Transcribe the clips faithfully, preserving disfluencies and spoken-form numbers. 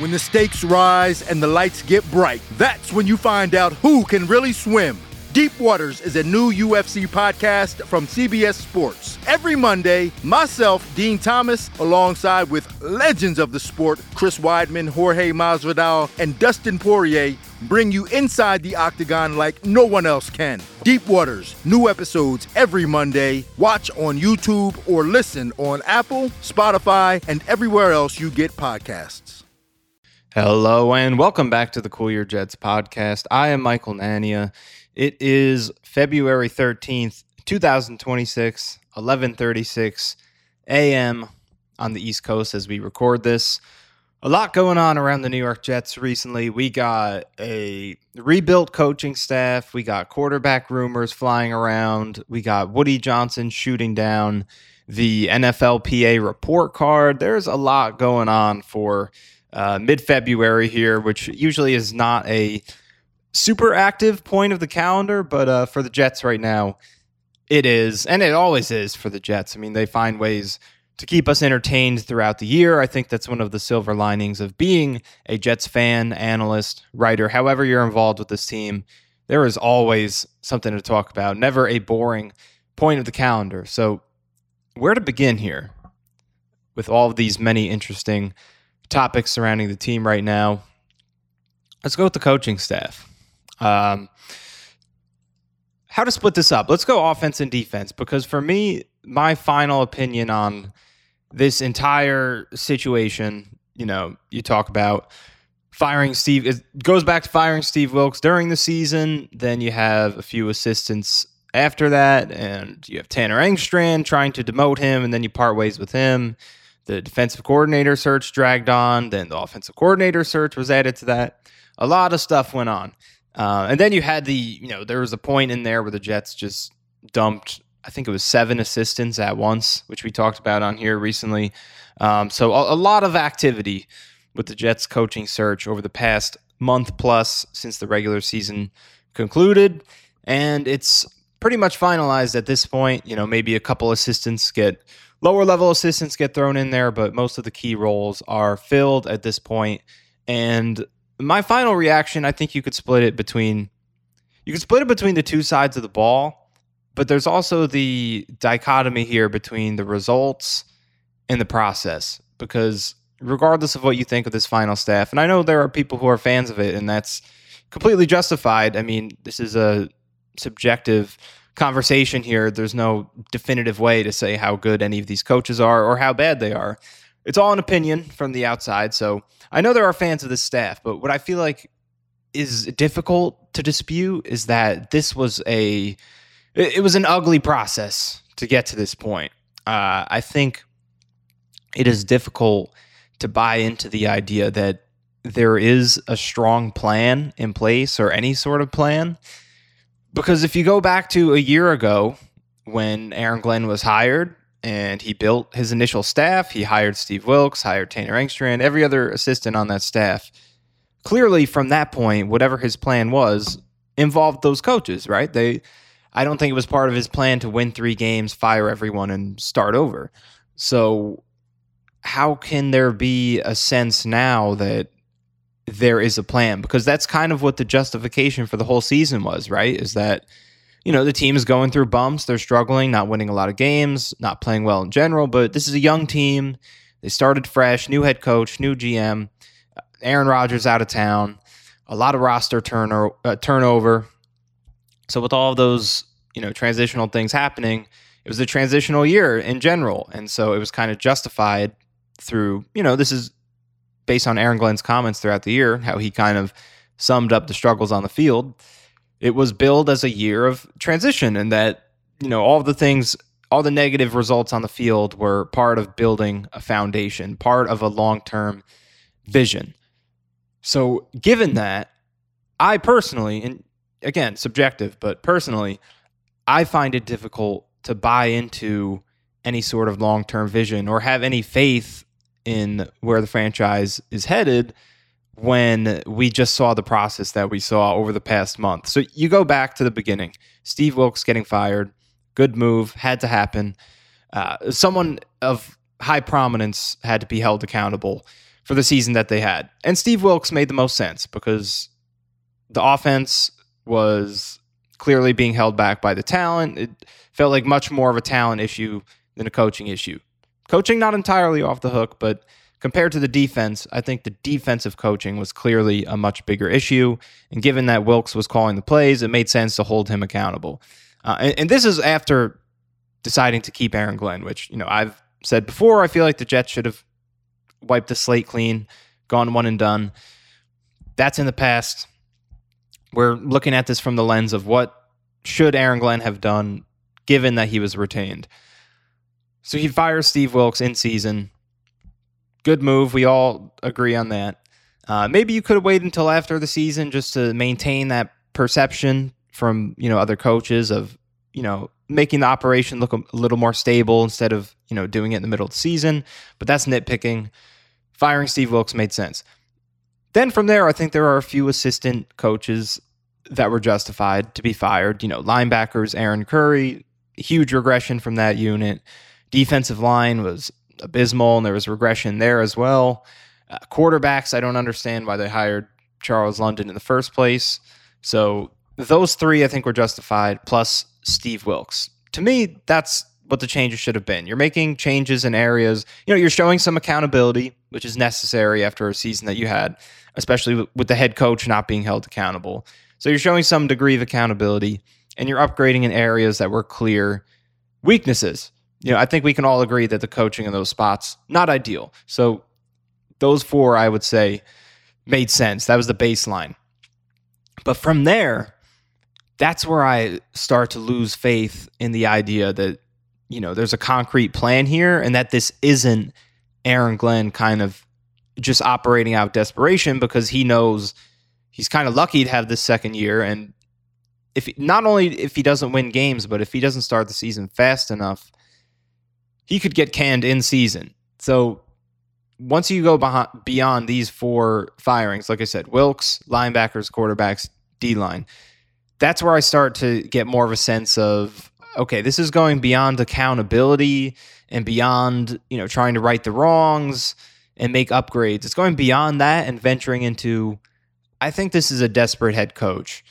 When the stakes rise and the lights get bright, that's when you find out who can really swim. Deep Waters is a new U F C podcast from C B S Sports. Every Monday, myself, Dean Thomas, alongside with legends of the sport, Chris Weidman, Jorge Masvidal, and Dustin Poirier, bring you inside the octagon like no one else can. Deep Waters, new episodes every Monday. Watch on YouTube or listen on Apple, Spotify, and everywhere else you get podcasts. Hello and welcome back to the Cool Your Jets podcast. I am Michael Nania. It is February thirteenth, twenty twenty-six, eleven thirty-six a.m. on the East Coast as we record this. A lot going on around the New York Jets recently. We got a rebuilt coaching staff. We got quarterback rumors flying around. We got Woody Johnson shooting down the N F L P A report card. There's a lot going on for uh, mid-February here, which usually is not a super active point of the calendar, but uh, for the Jets right now, it is, and it always is for the Jets. I mean, they find ways to keep us entertained throughout the year. I think that's one of the silver linings of being a Jets fan, analyst, writer, however you're involved with this team. There is always something to talk about, never a boring point of the calendar. So where to begin here with all of these many interesting topics surrounding the team right now? Let's go with the coaching staff. Um, how to split this up? Let's go offense and defense, because for me, my final opinion on this entire situation, you know, you talk about firing Steve, it goes back to firing Steve Wilks during the season. Then you have a few assistants after that, and you have Tanner Engstrand trying to demote him, and then you part ways with him. The defensive coordinator search dragged on. Then the offensive coordinator search was added to that. A lot of stuff went on. Uh, and then you had the, you know, there was a point in there where the Jets just dumped, I think it was seven assistants at once, which we talked about on here recently. Um, so a, a lot of activity with the Jets coaching search over the past month plus since the regular season concluded. And it's pretty much finalized at this point. You know, maybe a couple assistants get, lower level assistants get thrown in there, but most of the key roles are filled at this point. And my final reaction, I think you could split it between, you could split it between the two sides of the ball, but there's also the dichotomy here between the results and the process, because regardless of what you think of this final staff, and I know there are people who are fans of it, and that's completely justified. I mean, this is a subjective conversation here. There's no definitive way to say how good any of these coaches are or how bad they are. It's all an opinion from the outside. So I know there are fans of this staff, but what I feel like is difficult to dispute is that this was a, it was an ugly process to get to this point. Uh, I think it is difficult to buy into the idea that there is a strong plan in place or any sort of plan. Because if you go back to a year ago when Aaron Glenn was hired and he built his initial staff, he hired Steve Wilks, hired Tanner Engstrand, every other assistant on that staff. Clearly from that point, whatever his plan was involved those coaches, right? They, I don't think it was part of his plan to win three games, fire everyone, and start over. So how can there be a sense now that there is a plan? Because that's kind of what the justification for the whole season was, right? Is that, you know, the team is going through bumps. They're struggling, not winning a lot of games, not playing well in general, but this is a young team. They started fresh, new head coach, new G M, Aaron Rodgers out of town, a lot of roster turn- uh, turnover. So with all of those, you know, transitional things happening, it was a transitional year in general. And so it was kind of justified through, you know, this is based on Aaron Glenn's comments throughout the year, how he kind of summed up the struggles on the field. It was billed as a year of transition, and that, you know, all of the things, all the negative results on the field were part of building a foundation, part of a long-term vision. So given that, I personally, and again, subjective, but personally, I find it difficult to buy into any sort of long-term vision or have any faith in where the franchise is headed when we just saw the process that we saw over the past month. So you go back to the beginning. Steve Wilks getting fired, good move, had to happen. Uh, someone of high prominence had to be held accountable. for the season that they had. And Steve Wilks made the most sense because the offense was clearly being held back by the talent. It felt like much more of a talent issue than a coaching issue. Coaching not entirely off the hook, but compared to the defense, I think the defensive coaching was clearly a much bigger issue. And given that Wilks was calling the plays, it made sense to hold him accountable. Uh, and, and this is after deciding to keep Aaron Glenn, which, you know, I've said before, I feel like the Jets should have wiped the slate clean, gone one and done. That's in the past. We're looking at this from the lens of what should Aaron Glenn have done given that he was retained. So he fires Steve Wilks in season. Good move. We all agree on that. Uh, maybe you could have waited until after the season just to maintain that perception from, you know, other coaches of, you know, making the operation look a, a little more stable instead of, you know, doing it in the middle of the season. But that's nitpicking. Firing Steve Wilks made sense. Then from there, I think there are a few assistant coaches that were justified to be fired. You know, linebackers, Aaron Curry, huge regression from that unit. Defensive line was abysmal, and there was regression there as well. Uh, quarterbacks, I don't understand why they hired Charles London in the first place. So those three, I think, were justified, plus Steve Wilks. To me, that's what the changes should have been. You're making changes in areas, you know, you're showing some accountability, which is necessary after a season that you had, especially with the head coach not being held accountable. So you're showing some degree of accountability, and you're upgrading in areas that were clear weaknesses. You know, I think we can all agree that the coaching in those spots, not ideal. So those four, I would say, made sense. That was the baseline. But from there, that's where I start to lose faith in the idea that, you know, there's a concrete plan here and that this isn't Aaron Glenn kind of just operating out desperation because he knows he's kind of lucky to have this second year. And if not only if he doesn't win games, but if he doesn't start the season fast enough, he could get canned in season. So once you go behind, beyond these four firings, like I said, Wilks, linebackers, quarterbacks, D-line, that's where I start to get more of a sense of, okay, this is going beyond accountability and beyond, you know, trying to right the wrongs and make upgrades. It's going beyond that and venturing into, I think this is a desperate head coach.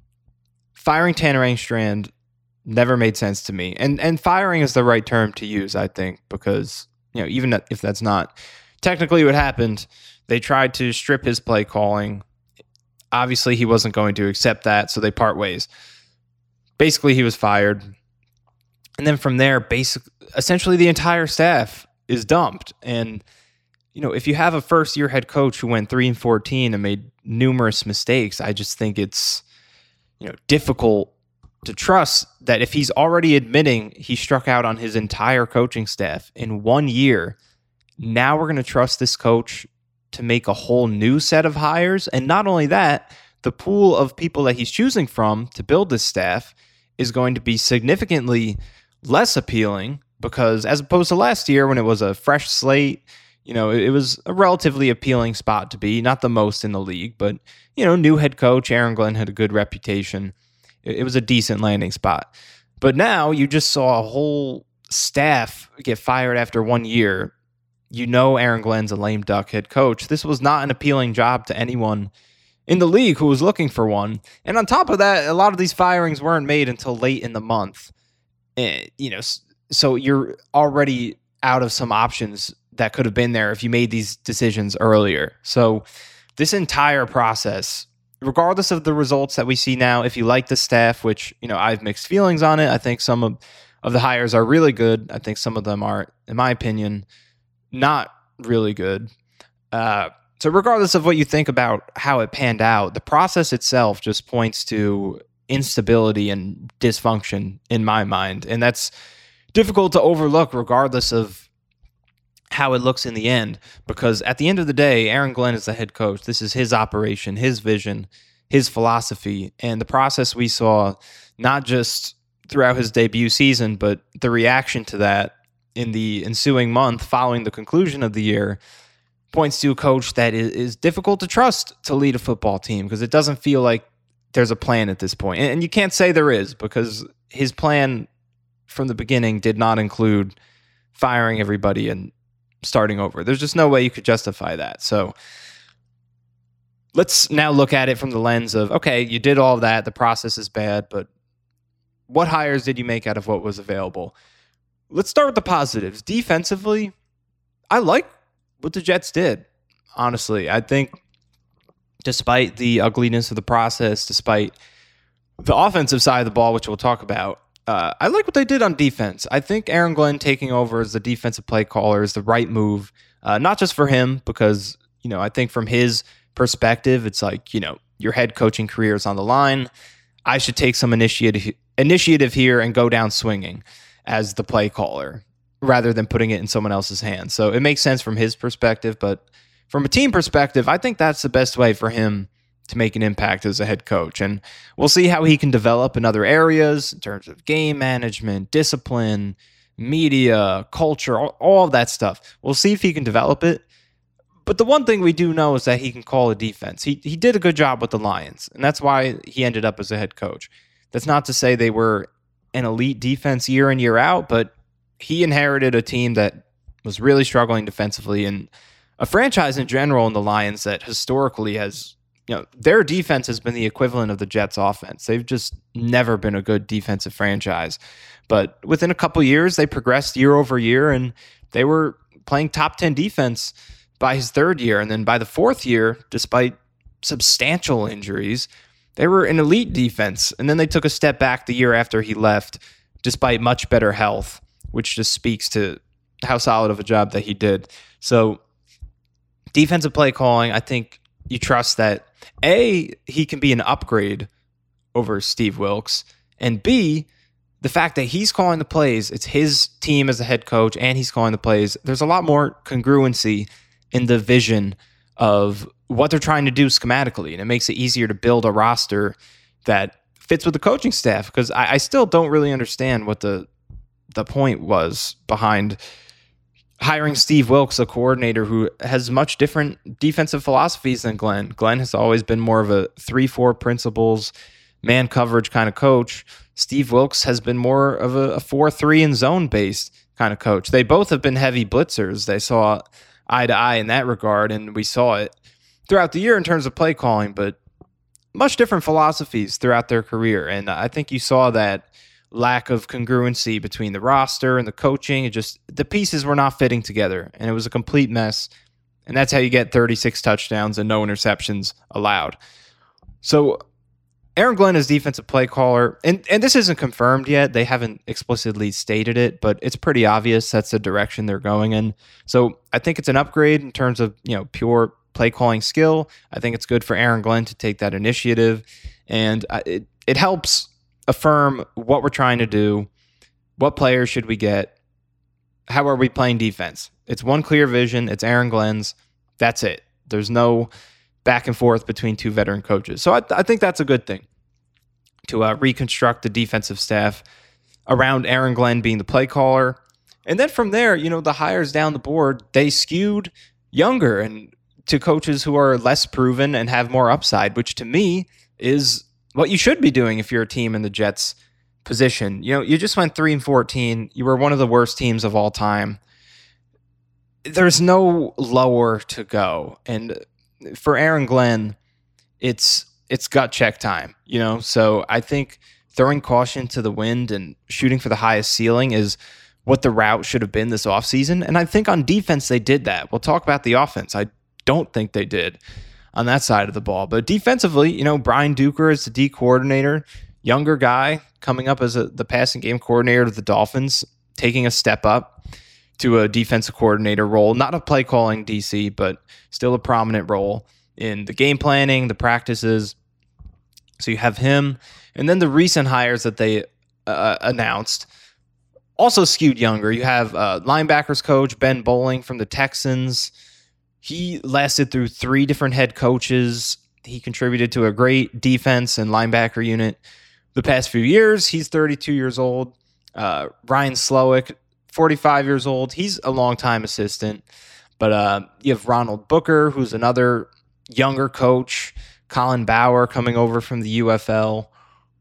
Firing Tanner Engstrand never made sense to me. And and firing is the right term to use, I think, because, you know, even if that's not technically what happened, they tried to strip his play calling. Obviously, he wasn't going to accept that, so they part ways. Basically, he was fired. And then from there, basic, essentially the entire staff is dumped. And, you know, if you have a first-year head coach who went three and fourteen and made numerous mistakes, I just think it's, you know, difficult to trust that if he's already admitting he struck out on his entire coaching staff in one year, now we're going to trust this coach to make a whole new set of hires. And not only that, the pool of people that he's choosing from to build this staff is going to be significantly less appealing because as opposed to last year when it was a fresh slate, you know, it was a relatively appealing spot to be, not the most in the league, but, you know, new head coach, Aaron Glenn had a good reputation. It was a decent landing spot. But now you just saw a whole staff get fired after one year. You know Aaron Glenn's a lame duck head coach. This was not an appealing job to anyone in the league who was looking for one. And on top of that, a lot of these firings weren't made until late in the month. And, you know, so you're already out of some options that could have been there if you made these decisions earlier. So this entire process, regardless of the results that we see now, if you like the staff, which, you know, I have mixed feelings on it. I think some of, of the hires are really good. I think some of them are, in my opinion, not really good. Uh, so regardless of what you think about how it panned out, the process itself just points to instability and dysfunction in my mind. And that's difficult to overlook regardless of how it looks in the end, because at the end of the day, Aaron Glenn is the head coach. This is his operation, his vision, his philosophy, and the process we saw, not just throughout his debut season, but the reaction to that in the ensuing month following the conclusion of the year, points to a coach that is, is difficult to trust to lead a football team because it doesn't feel like there's a plan at this point. And, and you can't say there is because his plan from the beginning did not include firing everybody and starting over. There's just no way you could justify that. So let's now look at it from the lens of, okay, you did all of that. The process is bad, but what hires did you make out of what was available? Let's start with the positives. Defensively, I like what the Jets did, honestly. I think despite the ugliness of the process, despite the offensive side of the ball, which we'll talk about, uh, I like what they did on defense. I think Aaron Glenn taking over as the defensive play caller is the right move, uh, not just for him, because, you know, I think from his perspective, it's like, you know, your head coaching career is on the line. I should take some initiative initiative here and go down swinging as the play caller rather than putting it in someone else's hands. So it makes sense from his perspective, but from a team perspective, I think that's the best way for him to make an impact as a head coach. And we'll see how he can develop in other areas in terms of game management, discipline, media, culture, all, all of that stuff. We'll see if he can develop it. But the one thing we do know is that he can call a defense. He he did a good job with the Lions, and that's why he ended up as a head coach. That's not to say they were an elite defense year in, year out, but he inherited a team that was really struggling defensively, and a franchise in general in the Lions that historically has, you know, their defense has been the equivalent of the Jets offense. They've just never been a good defensive franchise. But within a couple years, they progressed year over year, and they were playing top ten defense by his third year. And then by the fourth year, despite substantial injuries, they were an elite defense. And then they took a step back the year after he left, despite much better health, which just speaks to how solid of a job that he did. So defensive play calling, I think you trust that, A, he can be an upgrade over Steve Wilks, and B, the fact that he's calling the plays, it's his team as a head coach, and he's calling the plays. There's a lot more congruency in the vision of what they're trying to do schematically, and it makes it easier to build a roster that fits with the coaching staff, because I, I still don't really understand what the the point was behind hiring Steve Wilks, a coordinator who has much different defensive philosophies than Glenn. Glenn has always been more of a three four principles, man coverage kind of coach. Steve Wilks has been more of a four three and zone-based kind of coach. They both have been heavy blitzers. They saw eye to eye in that regard, and we saw it throughout the year in terms of play calling, but much different philosophies throughout their career. And I think you saw that lack of congruency between the roster and the coaching. It just, the pieces were not fitting together, and it was a complete mess. And that's how you get thirty-six touchdowns and no interceptions allowed. So Aaron Glenn is defensive play caller, and, and this isn't confirmed yet. They haven't explicitly stated it, but it's pretty obvious that's the direction they're going in. So I think it's an upgrade in terms of, you know, pure play calling skill. I think it's good for Aaron Glenn to take that initiative, and it, it helps affirm what we're trying to do. What players should we get? How are we playing defense? It's one clear vision. It's Aaron Glenn's. That's it. There's no back and forth between two veteran coaches. So I, I think that's a good thing, to uh, reconstruct the defensive staff around Aaron Glenn being the play caller. And then from there, you know, the hires down the board, they skewed younger and to coaches who are less proven and have more upside, which to me is what you should be doing if you're a team in the Jets position. You know, you just went three and fourteen. You were one of the worst teams of all time. There's no lower to go. And for Aaron Glenn, it's it's gut check time, you know? So I think throwing caution to the wind and shooting for the highest ceiling is what the route should have been this offseason. And I think on defense, they did that. We'll talk about the offense. I don't think they did on that side of the ball. But defensively, you know, Brian Duker is the D coordinator, younger guy coming up as a, the passing game coordinator of the Dolphins, taking a step up to a defensive coordinator role, not a play calling D C, but still a prominent role in the game planning, the practices. So you have him. And then the recent hires that they uh, announced also skewed younger. You have uh, linebackers coach Ben Bowling from the Texans. He lasted through three different head coaches. He contributed to a great defense and linebacker unit the past few years. He's thirty-two years old. Uh, Ryan Slowick, forty-five years old. He's a longtime assistant. But uh, you have Ronald Booker, who's another younger coach. Colin Bauer coming over from the U F L.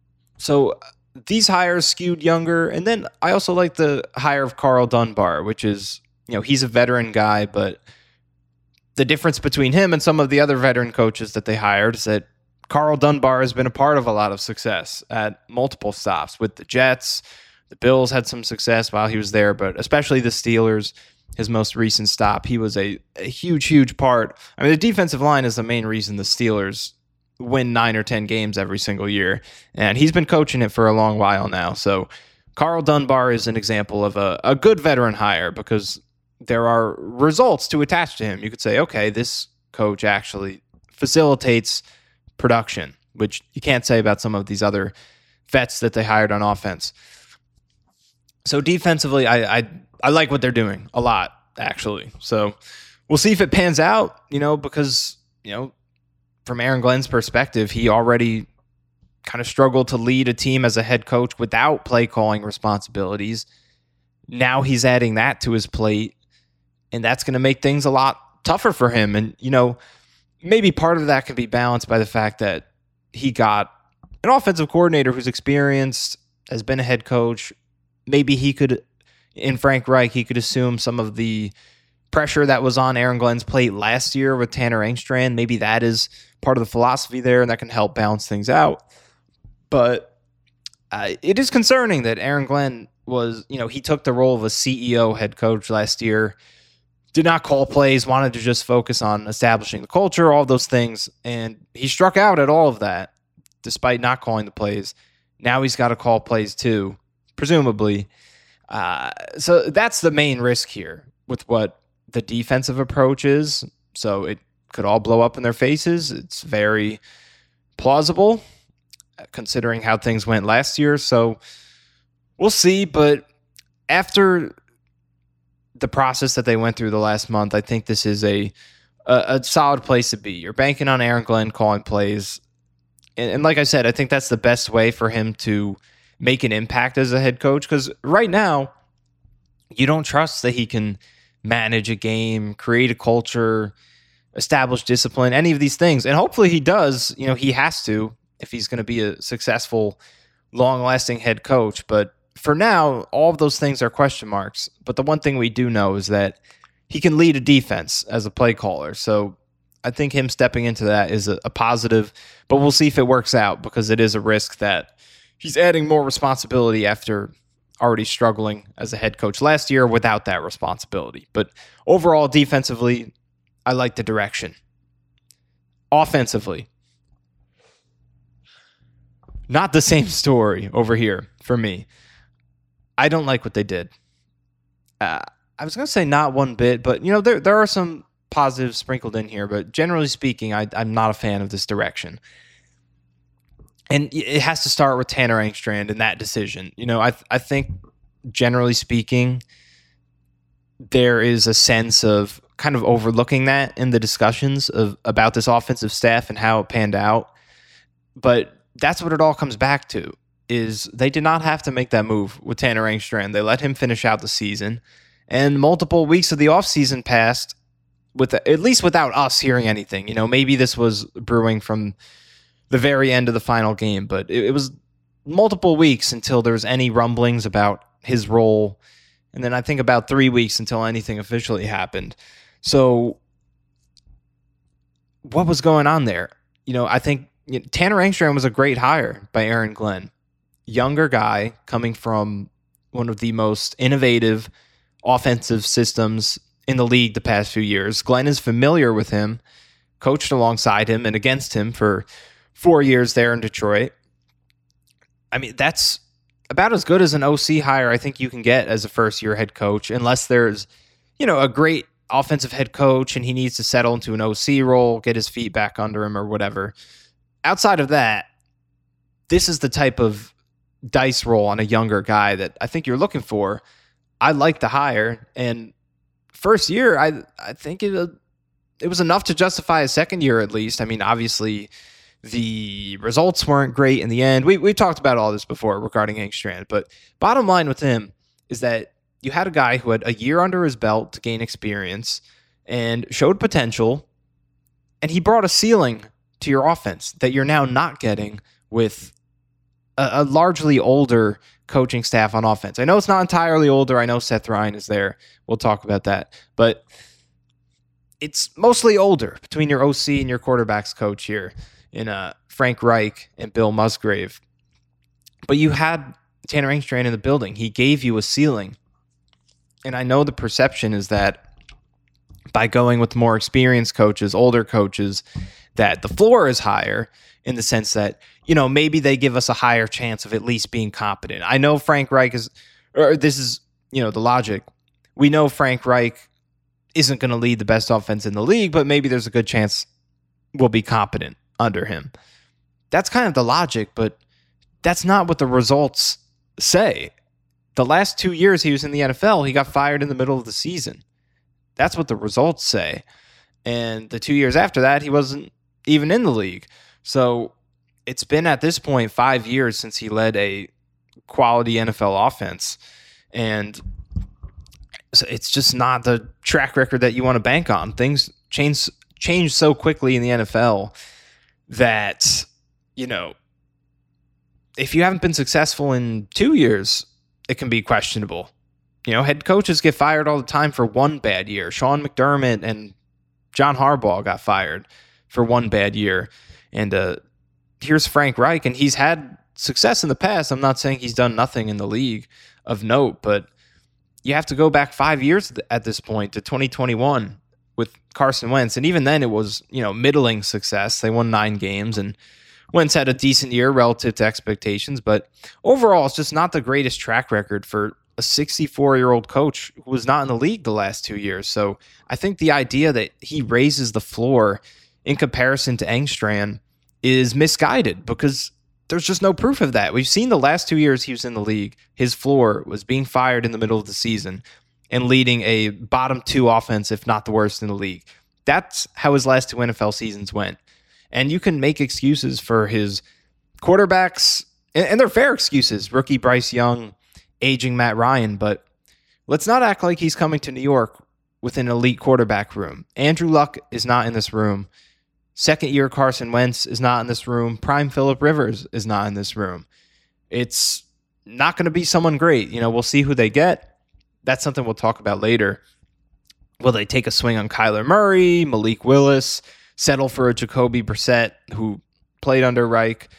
So these hires skewed younger. And then I also like the hire of Carl Dunbar, which is you know, he's a veteran guy, but the difference between him and some of the other veteran coaches that they hired is that Carl Dunbar has been a part of a lot of success at multiple stops with the Jets. The Bills had some success while he was there, but especially the Steelers, his most recent stop, he was a, a huge, huge part. I mean, the defensive line is the main reason the Steelers win nine or ten games every single year, and he's been coaching it for a long while now. So Carl Dunbar is an example of a, a good veteran hire because there are results to attach to him. You could say, okay, this coach actually facilitates production, which you can't say about some of these other vets that they hired on offense. So defensively, I I, I like what they're doing a lot, actually. So we'll see if it pans out, you know, because, you know, from Aaron Glenn's perspective, he already kind of struggled to lead a team as a head coach without play calling responsibilities. Now he's adding that to his plate, and that's going to make things a lot tougher for him. And, you know, maybe part of that can be balanced by the fact that he got an offensive coordinator who's experienced, has been a head coach. Maybe he could, in Frank Reich, he could assume some of the pressure that was on Aaron Glenn's plate last year with Tanner Engstrand. Maybe that is part of the philosophy there, and that can help balance things out. But uh, it is concerning that Aaron Glenn was, you know, he took the role of a C E O head coach last year, did not call plays, wanted to just focus on establishing the culture, all those things, and he struck out at all of that despite not calling the plays. Now he's got to call plays too, presumably. Uh, so that's the main risk here with what the defensive approach is. So it could all blow up in their faces. It's very plausible considering how things went last year. So we'll see. But after the process that they went through the last month, I think this is a a, a solid place to be. You're banking on Aaron Glenn calling plays. And, and like I said, I think that's the best way for him to make an impact as a head coach. Because right now, you don't trust that he can manage a game, create a culture, establish discipline, any of these things. And hopefully he does. You know, he has to if he's going to be a successful, long-lasting head coach. But for now, all of those things are question marks. But the one thing we do know is that he can lead a defense as a play caller. So I think him stepping into that is a, a positive. But we'll see if it works out, because it is a risk that he's adding more responsibility after already struggling as a head coach last year without that responsibility. But overall, defensively, I like the direction. Offensively, not the same story over here for me. I don't like what they did. Uh, I was going to say not one bit, but you know there there are some positives sprinkled in here. But generally speaking, I, I'm not a fan of this direction. And it has to start with Tanner Engstrand and that decision. You know, I I think generally speaking, there is a sense of kind of overlooking that in the discussions of about this offensive staff and how it panned out. But that's what it all comes back to, is they did not have to make that move with Tanner Engstrand. They let him finish out the season, and multiple weeks of the offseason passed with at least without us hearing anything. You know, maybe this was brewing from the very end of the final game, but it, it was multiple weeks until there was any rumblings about his role. And then I think about three weeks until anything officially happened. So what was going on there? You know, I think you know, Tanner Engstrand was a great hire by Aaron Glenn. Younger guy coming from one of the most innovative offensive systems in the league the past few years. Glenn is familiar with him, coached alongside him and against him for four years there in Detroit. I mean, that's about as good as an O C hire I think you can get as a first-year head coach, unless there's, you know, a great offensive head coach and he needs to settle into an O C role, get his feet back under him or whatever. Outside of that, this is the type of dice roll on a younger guy that I think you're looking for. I like the hire, and first year, I I think it it was enough to justify a second year at least. I mean, obviously, the results weren't great in the end. We we talked about all this before regarding Engstrand, but bottom line with him is that you had a guy who had a year under his belt to gain experience and showed potential, and he brought a ceiling to your offense that you're now not getting with a, a largely older coaching staff on offense. I know it's not entirely older. I know Seth Ryan is there. We'll talk about that. But it's mostly older between your O C and your quarterback's coach here in uh, Frank Reich and Bill Musgrave. But you had Tanner Engstrand in the building. He gave you a ceiling. And I know the perception is that by going with more experienced coaches, older coaches, that the floor is higher in the sense that, you know, maybe they give us a higher chance of at least being competent. I know Frank Reich is, or this is, you know, the logic. We know Frank Reich isn't going to lead the best offense in the league, but maybe there's a good chance we'll be competent under him. That's kind of the logic, but that's not what the results say. The last two years he was in the N F L, he got fired in the middle of the season. That's what the results say. And the two years after that, he wasn't even in the league. So it's been at this point five years since he led a quality N F L offense. And it's just not the track record that you want to bank on. Things change change so quickly in the N F L that, you know, if you haven't been successful in two years, it can be questionable. You know, head coaches get fired all the time for one bad year. Sean McDermott and John Harbaugh got fired for one bad year. And uh, here's Frank Reich, and he's had success in the past. I'm not saying he's done nothing in the league of note, but you have to go back five years at this point to twenty twenty-one with Carson Wentz. And even then it was, you know, middling success. They won nine games, and Wentz had a decent year relative to expectations. But overall, it's just not the greatest track record for a sixty-four-year-old coach who was not in the league the last two years. So I think the idea that he raises the floor in comparison to Engstrand is misguided because there's just no proof of that. We've seen the last two years he was in the league, his floor was being fired in the middle of the season and leading a bottom two offense, if not the worst in the league. That's how his last two N F L seasons went. And you can make excuses for his quarterbacks, and they're fair excuses. Rookie Bryce Young, aging Matt Ryan, but let's not act like he's coming to New York with an elite quarterback room. Andrew Luck is not in this room. Second year Carson Wentz is not in this room. Prime Phillip Rivers is not in this room. It's not going to be someone great. You know, we'll see who they get. That's something we'll talk about later. Will they take a swing on Kyler Murray, Malik Willis, settle for a Jacoby Brissett who played under Reich,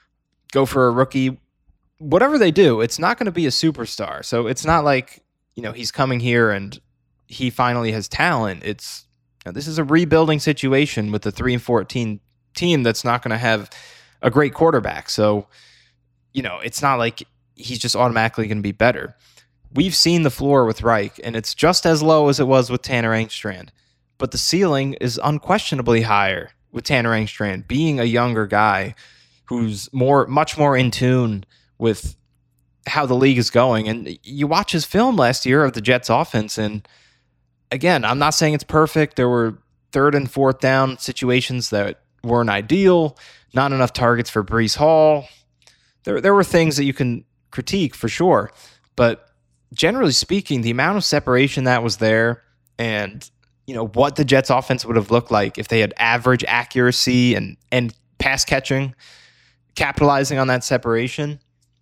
go for a rookie? Whatever they do, it's not going to be a superstar. So it's not like, you know, he's coming here and he finally has talent. It's, you know, this is a rebuilding situation with the three and fourteen team that's not going to have a great quarterback. So, you know, it's not like he's just automatically going to be better. We've seen the floor with Reich, and it's just as low as it was with Tanner Engstrand. But the ceiling is unquestionably higher with Tanner Engstrand, being a younger guy who's more, much more in tune with how the league is going. And you watch his film last year of the Jets offense, and again, I'm not saying it's perfect. There were third and fourth down situations that weren't ideal, not enough targets for Breece Hall. There, there were things that you can critique for sure, but generally speaking, the amount of separation that was there, and you know what the Jets offense would have looked like if they had average accuracy and and pass catching, capitalizing on that separation,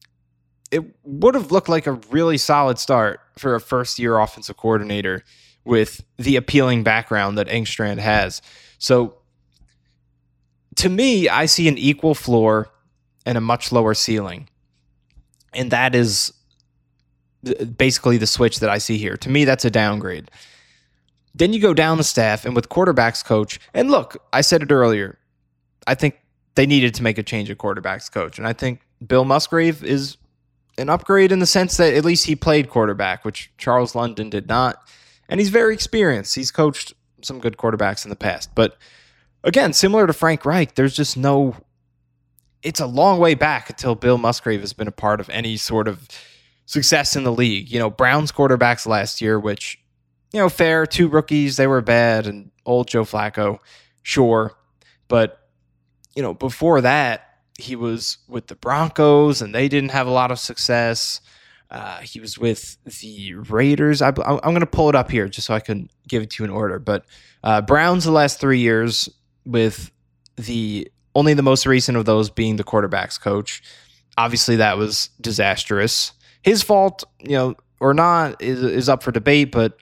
it would have looked like a really solid start for a first-year offensive coordinator with the appealing background that Engstrand has. So to me, I see an equal floor and a much lower ceiling. And that is basically the switch that I see here. To me, that's a downgrade. Then you go down the staff, and with quarterbacks coach, and look, I said it earlier, I think they needed to make a change at quarterbacks coach. And I think Bill Musgrave is an upgrade in the sense that at least he played quarterback, which Charles London did not. And he's very experienced. He's coached some good quarterbacks in the past. But again, similar to Frank Reich, there's just no, it's a long way back until Bill Musgrave has been a part of any sort of success in the league. You know, Browns quarterbacks last year, which, you know, fair, two rookies, they were bad, and old Joe Flacco, sure. But, you know, before that, he was with the Broncos, and they didn't have a lot of success. Uh, he was with the Raiders. I, I'm going to pull it up here just so I can give it to you in order. But uh, Browns the last three years, with the only the most recent of those being the quarterbacks coach. obviously that was disastrous. His fault, you know, or not, is, is up for debate, but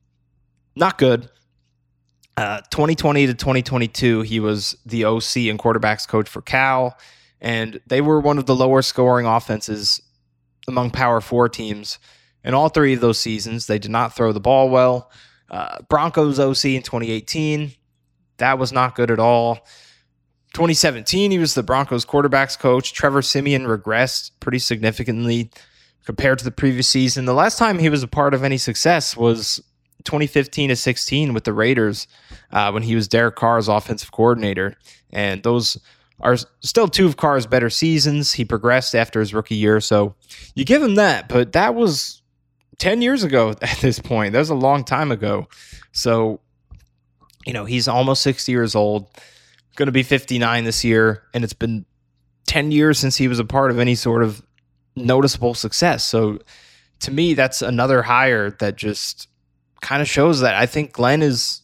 not good. Uh, twenty twenty to twenty twenty-two, he was the O C and quarterbacks coach for Cal, and they were one of the lower scoring offenses among Power Four teams. In all three of those seasons, they did not throw the ball well. Uh, Broncos O C in twenty eighteen, that was not good at all. twenty seventeen, he was the Broncos quarterbacks coach. Trevor Siemian regressed pretty significantly compared to the previous season. The last time he was a part of any success was twenty fifteen to sixteen with the Raiders uh, when he was Derek Carr's offensive coordinator. And those are still two of Carr's better seasons. He progressed after his rookie year, so you give him that. But that was ten years ago at this point. That was a long time ago. So, you know, he's almost sixty years old, going to be fifty-nine this year, and it's been ten years since he was a part of any sort of noticeable success. So to me, that's another hire that just kind of shows that I think Glenn is,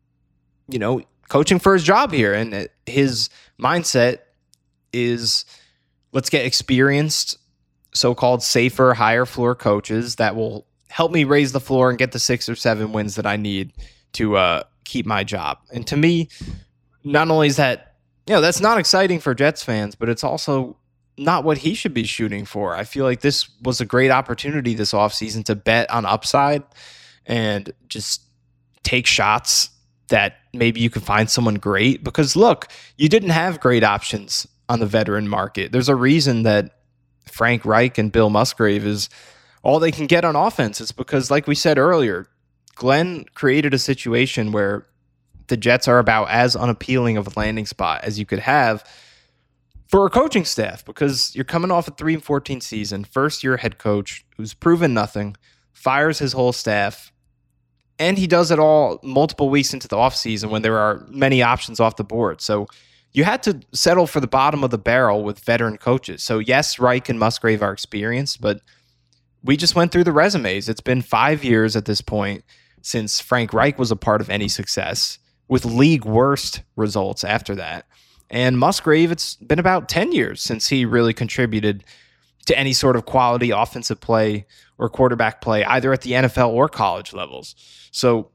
you know, coaching for his job here. And his mindset is, let's get experienced, so-called safer, higher floor coaches that will help me raise the floor and get the six or seven wins that I need to uh, keep my job. And to me, not only is that, you know, that's not exciting for Jets fans, but it's also not what he should be shooting for. I feel like this was a great opportunity this offseason to bet on upside and just take shots that maybe you could find someone great. Because look, you didn't have great options on the veteran market. There's a reason that Frank Reich and Bill Musgrave is all they can get on offense. It's because, like we said earlier, Glenn created a situation where the Jets are about as unappealing of a landing spot as you could have for a coaching staff, because you're coming off a three and fourteen season, first year head coach who's proven nothing, fires his whole staff, and he does it all multiple weeks into the offseason when there are many options off the board. So you had to settle for the bottom of the barrel with veteran coaches. So yes, Reich and Musgrave are experienced, but we just went through the resumes. It's been five years at this point since Frank Reich was a part of any success, with league worst results after that. And Musgrave, it's been about ten years since he really contributed to any sort of quality offensive play or quarterback play, either at the N F L or college levels. So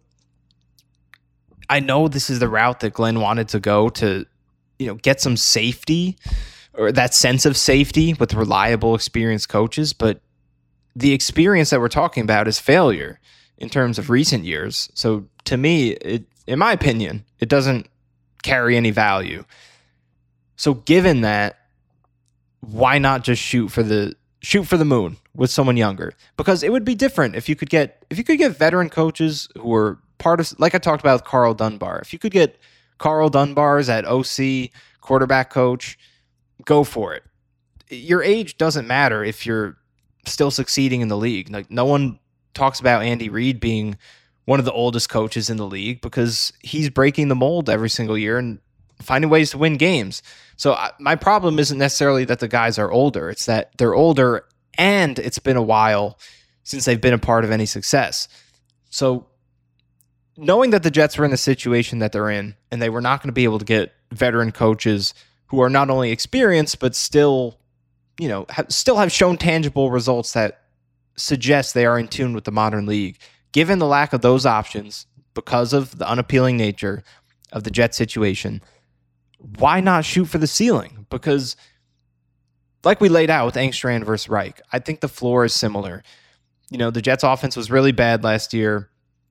I know this is the route that Glenn wanted to go to, you know, get some safety, or that sense of safety with reliable, experienced coaches. But the experience that we're talking about is failure in terms of recent years. So to me, it, in my opinion, it doesn't carry any value. So given that, why not just shoot for the shoot for the moon with someone younger? Because it would be different if you could get if you could get veteran coaches who were part of, like I talked about with Carl Dunbar. If you could get Carl Dunbar's at O C, quarterback coach, go for it. Your age doesn't matter if you're still succeeding in the league. Like, no one talks about Andy Reid being one of the oldest coaches in the league because he's breaking the mold every single year and finding ways to win games. So I, my problem isn't necessarily that the guys are older. It's that they're older and it's been a while since they've been a part of any success. So knowing that the Jets were in the situation that they're in and they were not going to be able to get veteran coaches who are not only experienced, but still, you know, have, still have shown tangible results that suggest they are in tune with the modern league. Given the lack of those options because of the unappealing nature of the Jets situation, why not shoot for the ceiling? Because like we laid out with Engstrand versus Reich, I think the floor is similar. You know, the Jets offense was really bad last year,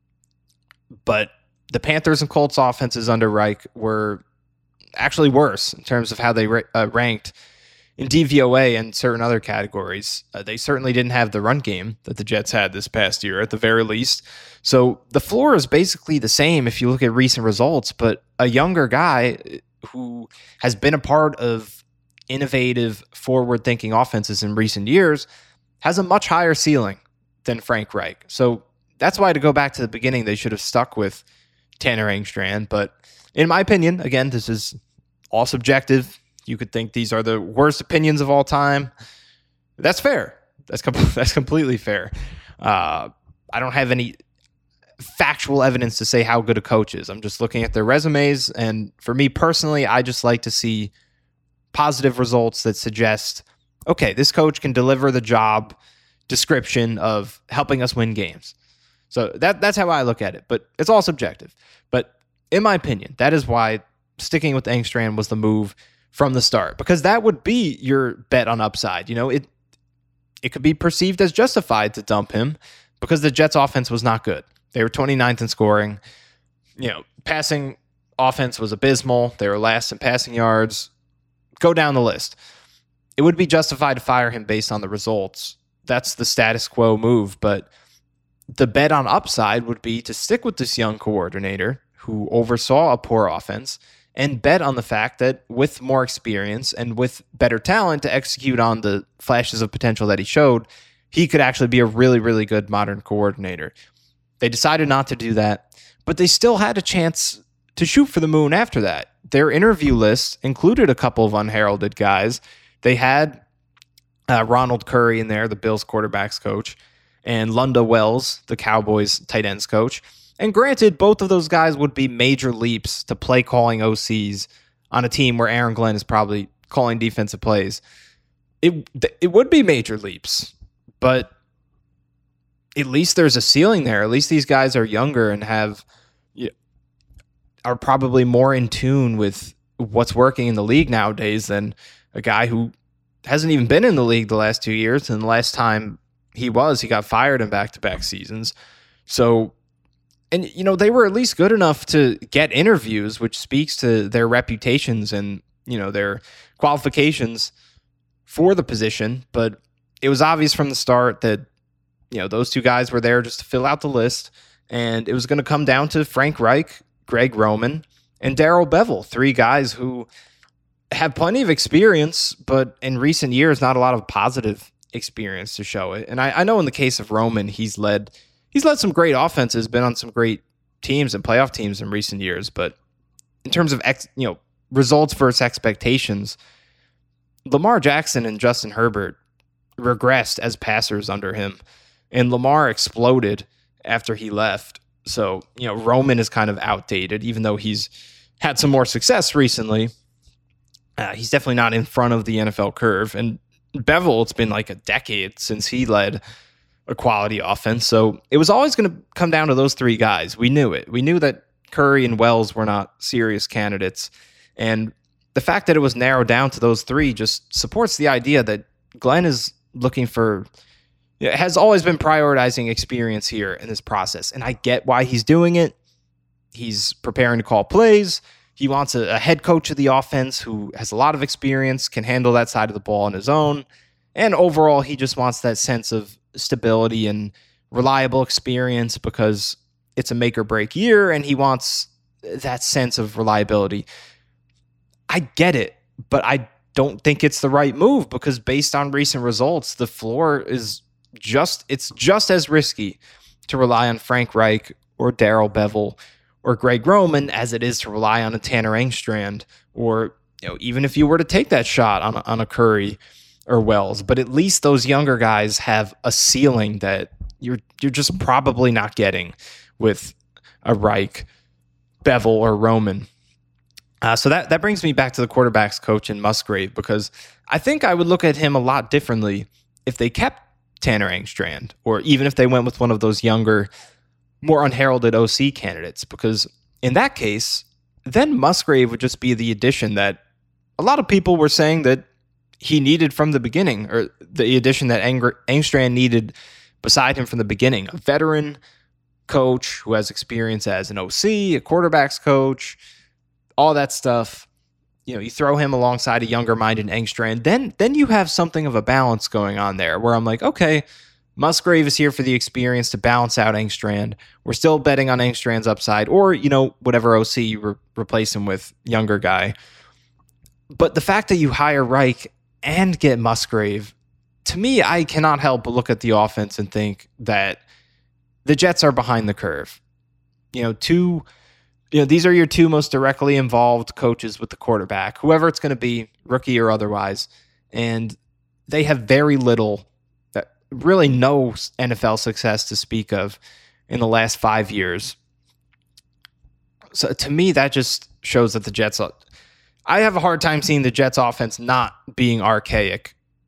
but the Panthers and Colts offenses under Reich were actually worse in terms of how they uh, ranked in D V O A and certain other categories. Uh, they certainly didn't have the run game that the Jets had this past year, at the very least. So the floor is basically the same if you look at recent results, but a younger guy who has been a part of innovative, forward-thinking offenses in recent years has a much higher ceiling than Frank Reich. So that's why, to go back to the beginning, they should have stuck with Tanner Engstrand. But in my opinion, again, this is all subjective. You could think these are the worst opinions of all time. That's fair. That's com- that's completely fair. Uh, I don't have any factual evidence to say how good a coach is. I'm just looking at their resumes, and for me personally, I just like to see positive results that suggest okay, this coach can deliver the job description of helping us win games. So that that's how I look at it, but it's all subjective. But in my opinion, that is why sticking with Engstrand was the move from the start, because that would be your bet on upside. You know, it it could be perceived as justified to dump him because the Jets offense was not good. They were twenty-ninth in scoring. You know, passing offense was abysmal. They were last in passing yards. Go down the list. It would be justified to fire him based on the results. That's the status quo move, but the bet on upside would be to stick with this young coordinator who oversaw a poor offense and bet on the fact that with more experience and with better talent to execute on the flashes of potential that he showed, he could actually be a really, really good modern coordinator. They decided not to do that, but they still had a chance to shoot for the moon after that. Their interview list included a couple of unheralded guys. They had uh, Ronald Curry in there, the Bills quarterbacks coach, and Lunda Wells, the Cowboys tight ends coach. And granted, both of those guys would be major leaps to play calling O Cs on a team where Aaron Glenn is probably calling defensive plays. It it would be major leaps, but at least there's a ceiling there. At least these guys are younger and have you know, are probably more in tune with what's working in the league nowadays than a guy who hasn't even been in the league the last two years. And the last time he was, he got fired in back-to-back seasons. So, and, you know, they were at least good enough to get interviews, which speaks to their reputations and, you know, their qualifications for the position. But it was obvious from the start that, you know, those two guys were there just to fill out the list. And it was going to come down to Frank Reich, Greg Roman, and Darrell Bevell, three guys who have plenty of experience, but in recent years, not a lot of positive experience to show it. And I, I know in the case of Roman, he's led he's led some great offenses, been on some great teams and playoff teams in recent years. But in terms of ex, you know results versus expectations, Lamar Jackson and Justin Herbert regressed as passers under him, and Lamar exploded after he left. So you know Roman is kind of outdated, even though he's had some more success recently. Uh, he's definitely not in front of the N F L curve. And Bevell, it's been like a decade since he led a quality offense. So it was always going to come down to those three guys. We knew it. We knew that Curry and Wells were not serious candidates. And the fact that it was narrowed down to those three just supports the idea that Glenn is looking for, has always been prioritizing experience here in this process. And I get why he's doing it. He's preparing to call plays. He wants a, a head coach of the offense who has a lot of experience, can handle that side of the ball on his own. And overall, he just wants that sense of stability and reliable experience because it's a make or break year, and he wants that sense of reliability. I get it, but I don't think it's the right move because based on recent results, the floor is just, it's just as risky to rely on Frank Reich or Darrell Bevell or Greg Roman as it is to rely on a Tanner Engstrand, or you know, even if you were to take that shot on a, on a Curry or Wells. But at least those younger guys have a ceiling that you're you're just probably not getting with a Reich, Bevell, or Roman. Uh, so that, that brings me back to the quarterbacks coach in Musgrave, because I think I would look at him a lot differently if they kept Tanner Engstrand, or even if they went with one of those younger, more unheralded O C candidates, because in that case, then Musgrave would just be the addition that a lot of people were saying that he needed from the beginning, or the addition that Eng- Engstrand needed beside him from the beginning. A veteran coach who has experience as an O C, a quarterbacks coach, all that stuff. You know, you throw him alongside a younger-minded Engstrand, then then you have something of a balance going on there where I'm like, okay, Musgrave is here for the experience to balance out Engstrand. We're still betting on Engstrand's upside, or, you know, whatever O C you re- replace him with, younger guy. But the fact that you hire Reich and get Musgrave, to me, I cannot help but look at the offense and think that the Jets are behind the curve. You know, two, you know, these are your two most directly involved coaches with the quarterback, whoever it's going to be, rookie or otherwise, and they have very little, really no N F L success to speak of in the last five years. So to me, that just shows that the Jets, I have a hard time seeing the Jets offense not being archaic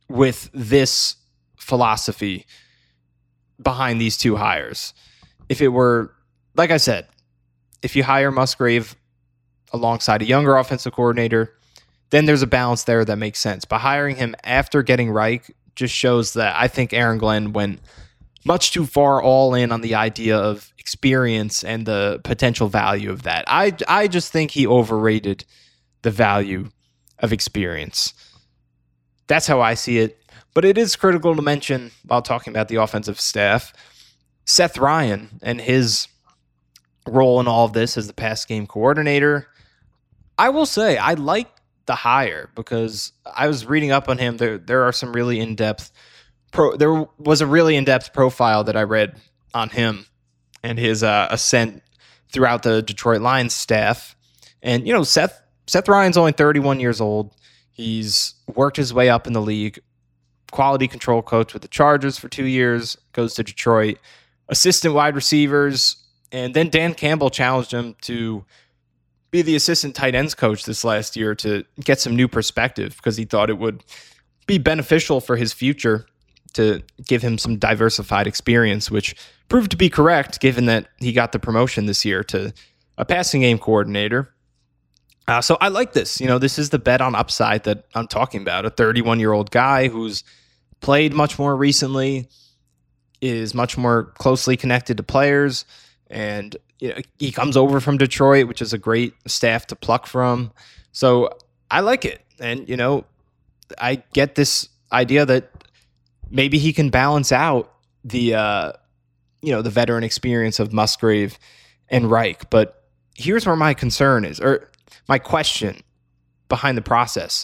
with this philosophy behind these two hires. If it were, like I said, if you hire Musgrave alongside a younger offensive coordinator, then there's a balance there that makes sense. But hiring him after getting Reich just shows that I think Aaron Glenn went much too far all in on the idea of experience and the potential value of that. I, I just think he overrated the value of experience. That's how I see it. But it is critical to mention, while talking about the offensive staff, Seth Ryan and his role in all of this as the pass game coordinator. I will say I like the hire because I was reading up on him. There, there are some really in-depth pro. There was a really in-depth profile that I read on him and his uh, ascent throughout the Detroit Lions staff. And you know, Seth Seth Ryan's only thirty-one years old. He's worked his way up in the league. Quality control coach with the Chargers for two years, goes to Detroit, assistant wide receivers, and then Dan Campbell challenged him to be the assistant tight ends coach this last year to get some new perspective because he thought it would be beneficial for his future to give him some diversified experience, which proved to be correct given that he got the promotion this year to a passing game coordinator. Uh, so I like this. You know, this is the bet on upside that I'm talking about. A thirty-one-year-old guy who's played much more recently, is much more closely connected to players, and you know, he comes over from Detroit, which is a great staff to pluck from. So I like it. And, you know, I get this idea that maybe he can balance out the, uh, you know, the veteran experience of Musgrave and Reich. But here's where my concern is, or my question behind the process.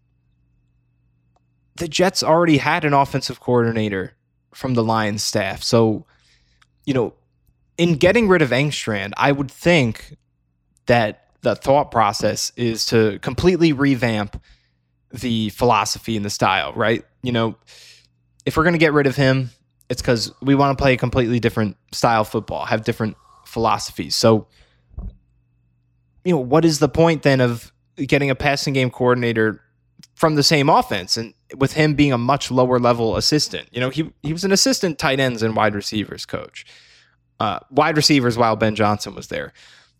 The Jets already had an offensive coordinator from the Lions staff. So, you know, in getting rid of Engstrand, I would think that the thought process is to completely revamp the philosophy and the style, right? You know, if we're going to get rid of him, it's because we want to play a completely different style of football, have different philosophies. So, you know, what is the point then of getting a passing game coordinator from the same offense and with him being a much lower level assistant? You know, he he was an assistant tight ends and wide receivers coach. Uh, wide receivers while Ben Johnson was there.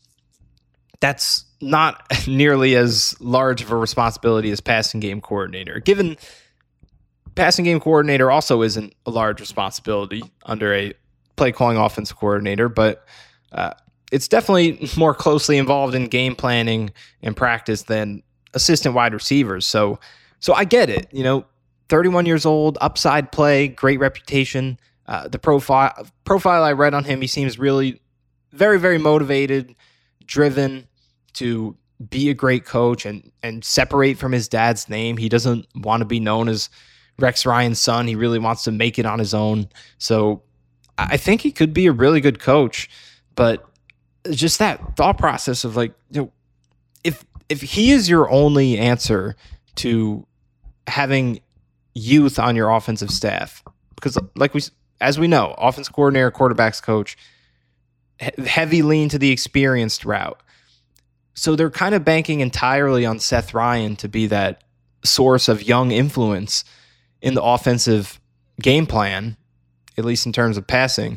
That's not nearly as large of a responsibility as passing game coordinator. Given passing game coordinator also isn't a large responsibility under a play calling offensive coordinator, but uh, it's definitely more closely involved in game planning and practice than assistant wide receivers. So, so I get it. You know, thirty-one years old, upside play, great reputation. Uh, the profile profile I read on him, he seems really very, very motivated, driven to be a great coach and and separate from his dad's name. He doesn't want to be known as Rex Ryan's son. He really wants to make it on his own. So I think he could be a really good coach, but just that thought process of like, you know, if if he is your only answer to having youth on your offensive staff, because like we as we know, offensive coordinator, quarterbacks coach, he- heavy lean to the experienced route. So they're kind of banking entirely on Seth Ryan to be that source of young influence in the offensive game plan, at least in terms of passing.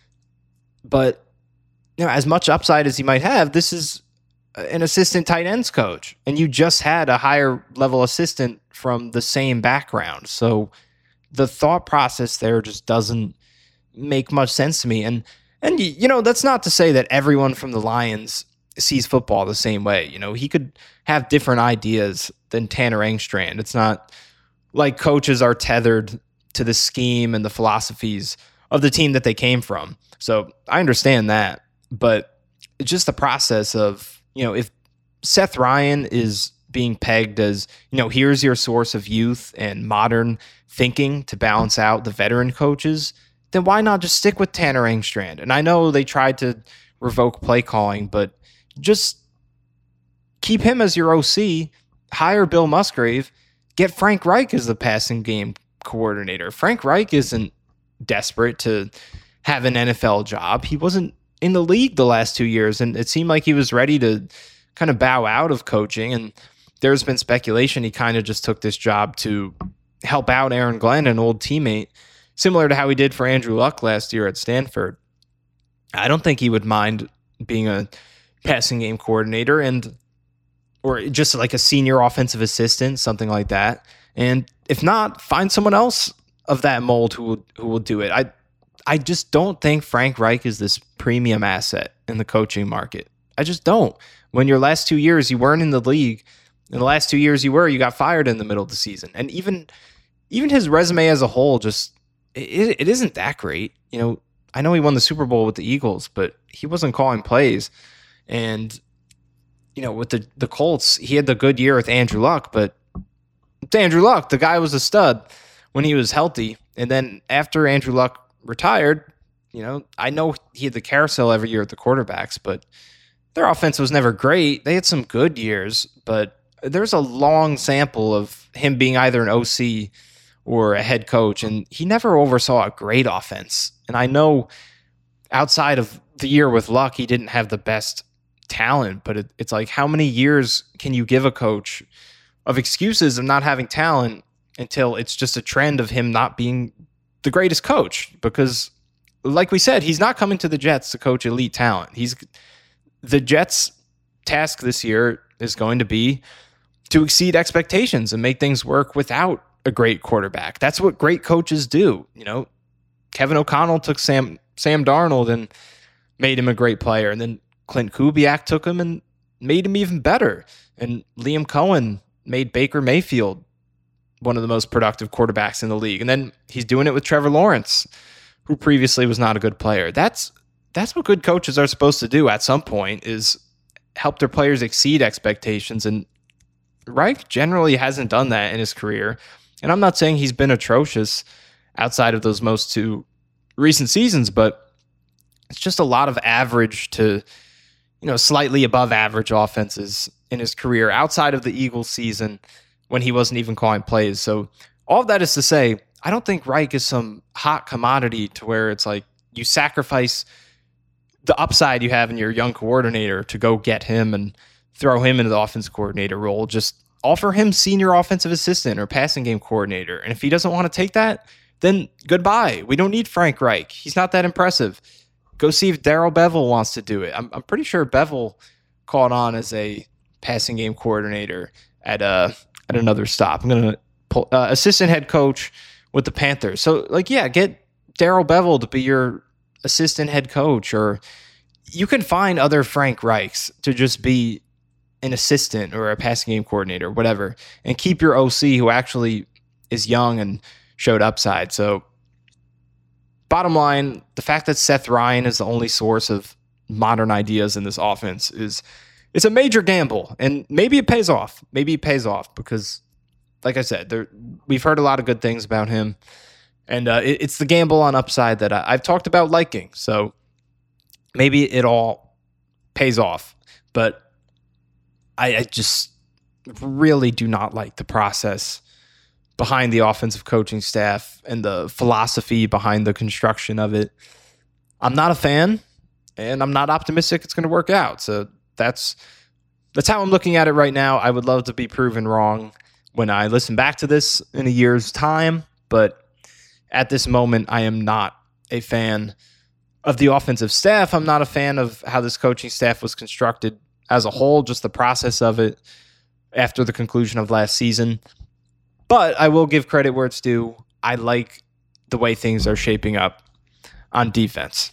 But you know, as much upside as he might have, this is an assistant tight ends coach, and you just had a higher level assistant from the same background. So the thought process there just doesn't make much sense to me. And, and you know, that's not to say that everyone from the Lions sees football the same way. You know, he could have different ideas than Tanner Engstrand. It's not like coaches are tethered to the scheme and the philosophies of the team that they came from. So I understand that, but it's just the process of, you know, if Seth Ryan is being pegged as, you know, here's your source of youth and modern thinking to balance out the veteran coaches, then why not just stick with Tanner Engstrand? And I know they tried to revoke play calling, but just keep him as your O C, hire Bill Musgrave, get Frank Reich as the passing game coordinator. Frank Reich isn't desperate to have an N F L job. He wasn't in the league the last two years, and it seemed like he was ready to kind of bow out of coaching. And there's been speculation he kind of just took this job to help out Aaron Glenn, an old teammate, similar to how he did for Andrew Luck last year at Stanford. I don't think he would mind being a passing game coordinator and or just like a senior offensive assistant, something like that. And if not, find someone else of that mold who will, who will do it. I I just don't think Frank Reich is this premium asset in the coaching market. I just don't. When your last two years you weren't in the league, in the last two years you were, you got fired in the middle of the season. And even even his resume as a whole, just it, it isn't that great. You know, I know he won the Super Bowl with the Eagles, but he wasn't calling plays. And you know, with the, the Colts, he had the good year with Andrew Luck, but with Andrew Luck, the guy was a stud when he was healthy. And then after Andrew Luck retired, you know, I know he had the carousel every year at the quarterbacks, but their offense was never great. They had some good years, but there's a long sample of him being either an O C or a head coach, and he never oversaw a great offense. And I know outside of the year with Luck, he didn't have the best talent, but it, it's like, how many years can you give a coach of excuses of not having talent until it's just a trend of him not being the greatest coach? Because like we said, he's not coming to the Jets to coach elite talent. He's the Jets' task this year is going to be to exceed expectations and make things work without a great quarterback. That's what great coaches do. You know, Kevin O'Connell took Sam Sam Darnold and made him a great player, and then Clint Kubiak took him and made him even better. And Liam Cohen made Baker Mayfield one of the most productive quarterbacks in the league. And then he's doing it with Trevor Lawrence, who previously was not a good player. That's that's what good coaches are supposed to do at some point, is help their players exceed expectations. And Reich generally hasn't done that in his career. And I'm not saying he's been atrocious outside of those most two recent seasons, but it's just a lot of average to, you know, slightly above average offenses in his career outside of the Eagles season when he wasn't even calling plays. So all of that is to say, I don't think Reich is some hot commodity to where it's like you sacrifice the upside you have in your young coordinator to go get him and throw him into the offensive coordinator role. Just offer him senior offensive assistant or passing game coordinator. And if he doesn't want to take that, then goodbye. We don't need Frank Reich. He's not that impressive. Go see if Darrell Bevell wants to do it. I'm, I'm pretty sure Bevell caught on as a passing game coordinator at uh at another stop. I'm gonna pull uh, assistant head coach with the Panthers. So like, yeah, get Darrell Bevell to be your assistant head coach, or you can find other Frank Reichs to just be an assistant or a passing game coordinator, whatever, and keep your O C who actually is young and showed upside. So bottom line, the fact that Seth Ryan is the only source of modern ideas in this offense is it's a major gamble, and maybe it pays off. Maybe it pays off because, like I said, there, we've heard a lot of good things about him, and uh, it, it's the gamble on upside that I, I've talked about liking. So maybe it all pays off, but I, I just really do not like the process behind the offensive coaching staff and the philosophy behind the construction of it. I'm not a fan, and I'm not optimistic it's going to work out. So that's that's how I'm looking at it right now. I would love to be proven wrong when I listen back to this in a year's time, but at this moment, I am not a fan of the offensive staff. I'm not a fan of how this coaching staff was constructed as a whole, just the process of it after the conclusion of last season. But I will give credit where it's due. I like the way things are shaping up on defense.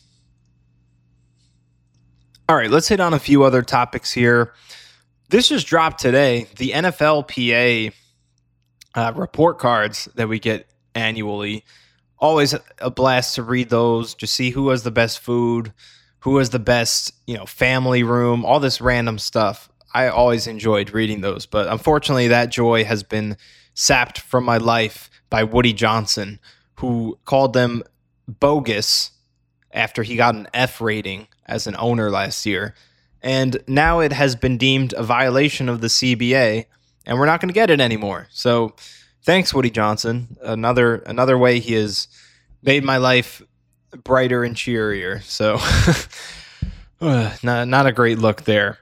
All right, let's hit on a few other topics here. This just dropped today. The N F L P A uh, report cards that we get annually. Always a blast to read those, just see who has the best food, who has the best, you know, family room, all this random stuff. I always enjoyed reading those, but unfortunately that joy has been sapped from my life by Woody Johnson, who called them bogus after he got an F rating as an owner last year. And now it has been deemed a violation of the C B A, and we're not going to get it anymore. So thanks, Woody Johnson. Another another way he has made my life brighter and cheerier. So uh, not, not a great look there.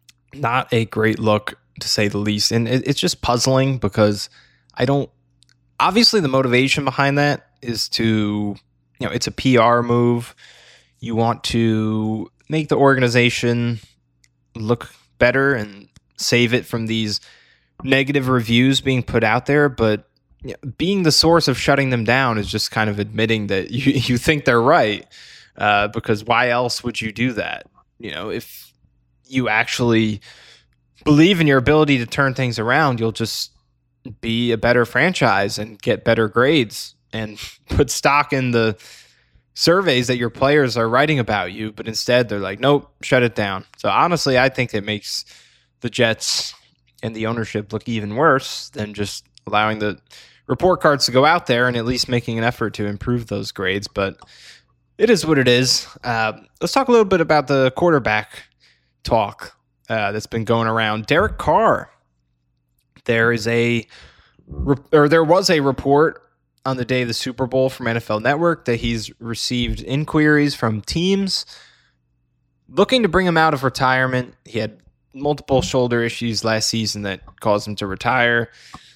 Not a great look, to say the least. And it, it's just puzzling because I don't obviously the motivation behind that is to, you know, it's a P R move. You want to make the organization look better and save it from these negative reviews being put out there. But you know, being the source of shutting them down is just kind of admitting that you, you think they're right. Uh, because why else would you do that? You know, if you actually believe in your ability to turn things around, you'll just be a better franchise and get better grades and put stock in the surveys that your players are writing about you. But instead, they're like, nope, shut it down. So honestly, I think it makes the Jets and the ownership look even worse than just allowing the report cards to go out there and at least making an effort to improve those grades. But it is what it is. Uh, let's talk a little bit about the quarterback talk uh, that's been going around. Derek Carr. There is a, or there was a report on the day of the Super Bowl from N F L Network that he's received inquiries from teams looking to bring him out of retirement. He had multiple shoulder issues last season that caused him to retire.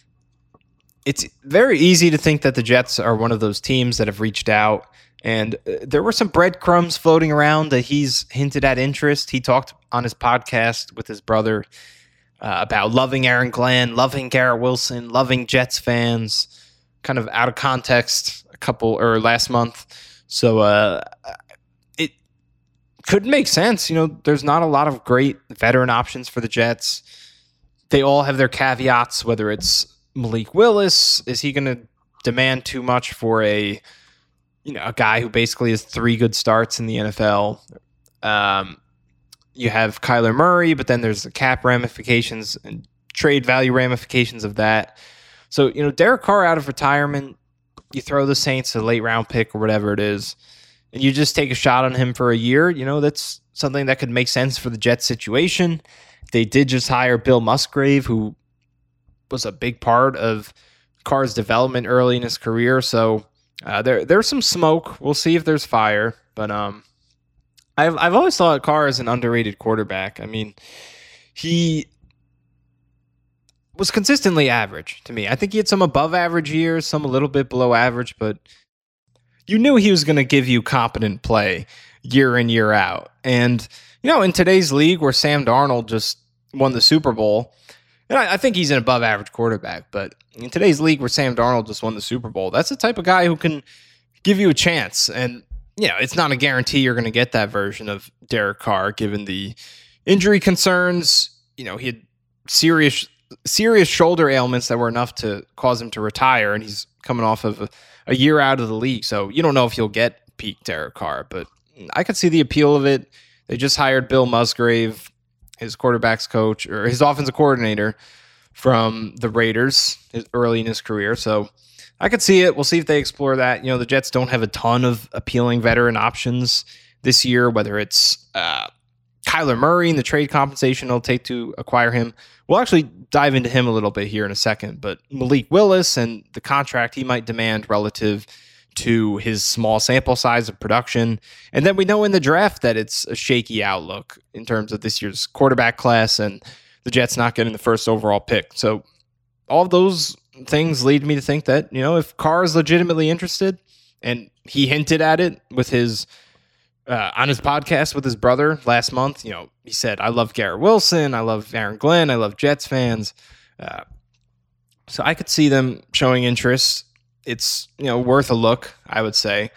It's very easy to think that the Jets are one of those teams that have reached out. And there were some breadcrumbs floating around that he's hinted at interest. He talked on his podcast with his brother uh, about loving Aaron Glenn, loving Garrett Wilson, loving Jets fans, kind of out of context a couple or last month. So uh, it could make sense. You know, there's not a lot of great veteran options for the Jets. They all have their caveats, whether it's Malik Willis. Is he going to demand too much for a You know, a guy who basically has three good starts in the N F L? Um, you have Kyler Murray, but then there's the cap ramifications and trade value ramifications of that. So, you know, Derek Carr out of retirement, you throw the Saints a late round pick or whatever it is, and you just take a shot on him for a year. You know, that's something that could make sense for the Jets situation. They did just hire Bill Musgrave, who was a big part of Carr's development early in his career. So, Uh, there, there's some smoke. We'll see if there's fire. But um, I've I've always thought Carr is an underrated quarterback. I mean, he was consistently average to me. I think he had some above average years, some a little bit below average, but you knew he was going to give you competent play year in, year out. And, you know, in today's league where Sam Darnold just won the Super Bowl, and I, I think he's an above average quarterback, but in today's league where Sam Darnold just won the Super Bowl, that's the type of guy who can give you a chance. And, you know, it's not a guarantee you're going to get that version of Derek Carr, given the injury concerns. You know, he had serious, serious shoulder ailments that were enough to cause him to retire, and he's coming off of a, a year out of the league. So you don't know if you'll get peak Derek Carr, but I could see the appeal of it. They just hired Bill Musgrave, his quarterback's coach, or his offensive coordinator from the Raiders early in his career. So I could see it. We'll see if they explore that. You know, the Jets don't have a ton of appealing veteran options this year, whether it's uh, Kyler Murray and the trade compensation it'll take to acquire him. We'll actually dive into him a little bit here in a second, but Malik Willis and the contract he might demand relative to his small sample size of production. And then we know in the draft that it's a shaky outlook in terms of this year's quarterback class and the Jets not getting the first overall pick. So all of those things lead me to think that, you know, if Carr is legitimately interested, and he hinted at it with his, uh, on his podcast with his brother last month, you know, he said, I love Garrett Wilson. I love Aaron Glenn. I love Jets fans. Uh, so I could see them showing interest. It's, you know, worth a look, I would say.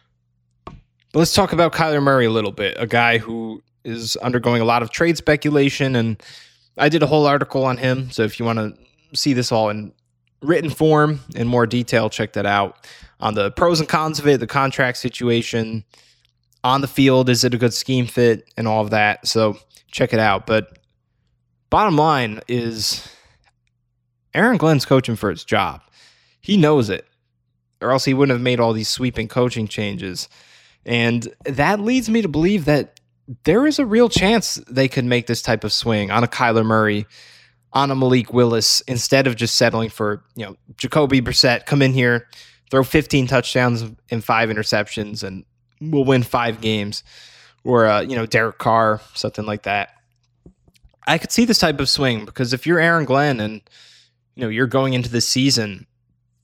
But let's talk about Kyler Murray a little bit, a guy who is undergoing a lot of trade speculation, and I did a whole article on him. So if you want to see this all in written form in more detail, check that out on the pros and cons of it, the contract situation, on the field, is it a good scheme fit, and all of that. So check it out. But bottom line is Aaron Glenn's coaching for his job. He knows it, or else he wouldn't have made all these sweeping coaching changes. And that leads me to believe that there is a real chance they could make this type of swing on a Kyler Murray, on a Malik Willis, instead of just settling for, you know, Jacoby Brissett, come in here, throw fifteen touchdowns and five interceptions, and we'll win five games. Or, uh, you know, Derek Carr, something like that. I could see this type of swing because if you're Aaron Glenn and, you know, you're going into the season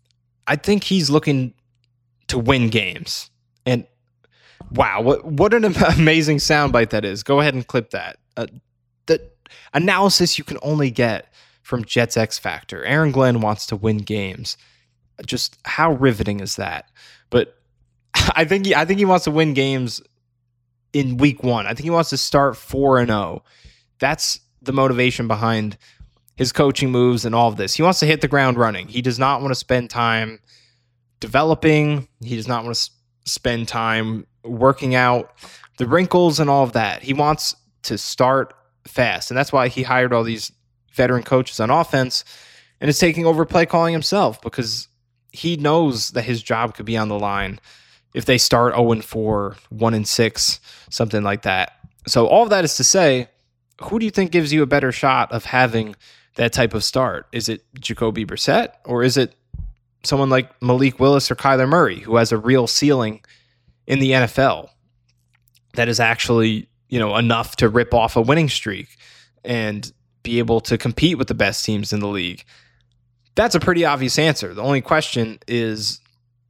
I think he's looking to win games. And wow, what what an amazing soundbite that is. Go ahead and clip that. Uh, the analysis you can only get from Jets X Factor. Aaron Glenn wants to win games. Just how riveting is that? But I think he, I think he wants to win games in week one. I think he wants to start four and oh. That's the motivation behind his coaching moves and all of this. He wants to hit the ground running. He does not want to spend time developing. He does not want to s- spend time working out the wrinkles and all of that. He wants to start fast. And that's why he hired all these veteran coaches on offense and is taking over play calling himself, because he knows that his job could be on the line if they start oh and four, one and six, something like that. So all of that is to say, who do you think gives you a better shot of having that type of start? Is it Jacoby Brissett, or is it someone like Malik Willis or Kyler Murray, who has a real ceiling in the N F L that is actually, you know, enough to rip off a winning streak and be able to compete with the best teams in the league? That's a pretty obvious answer. The only question is,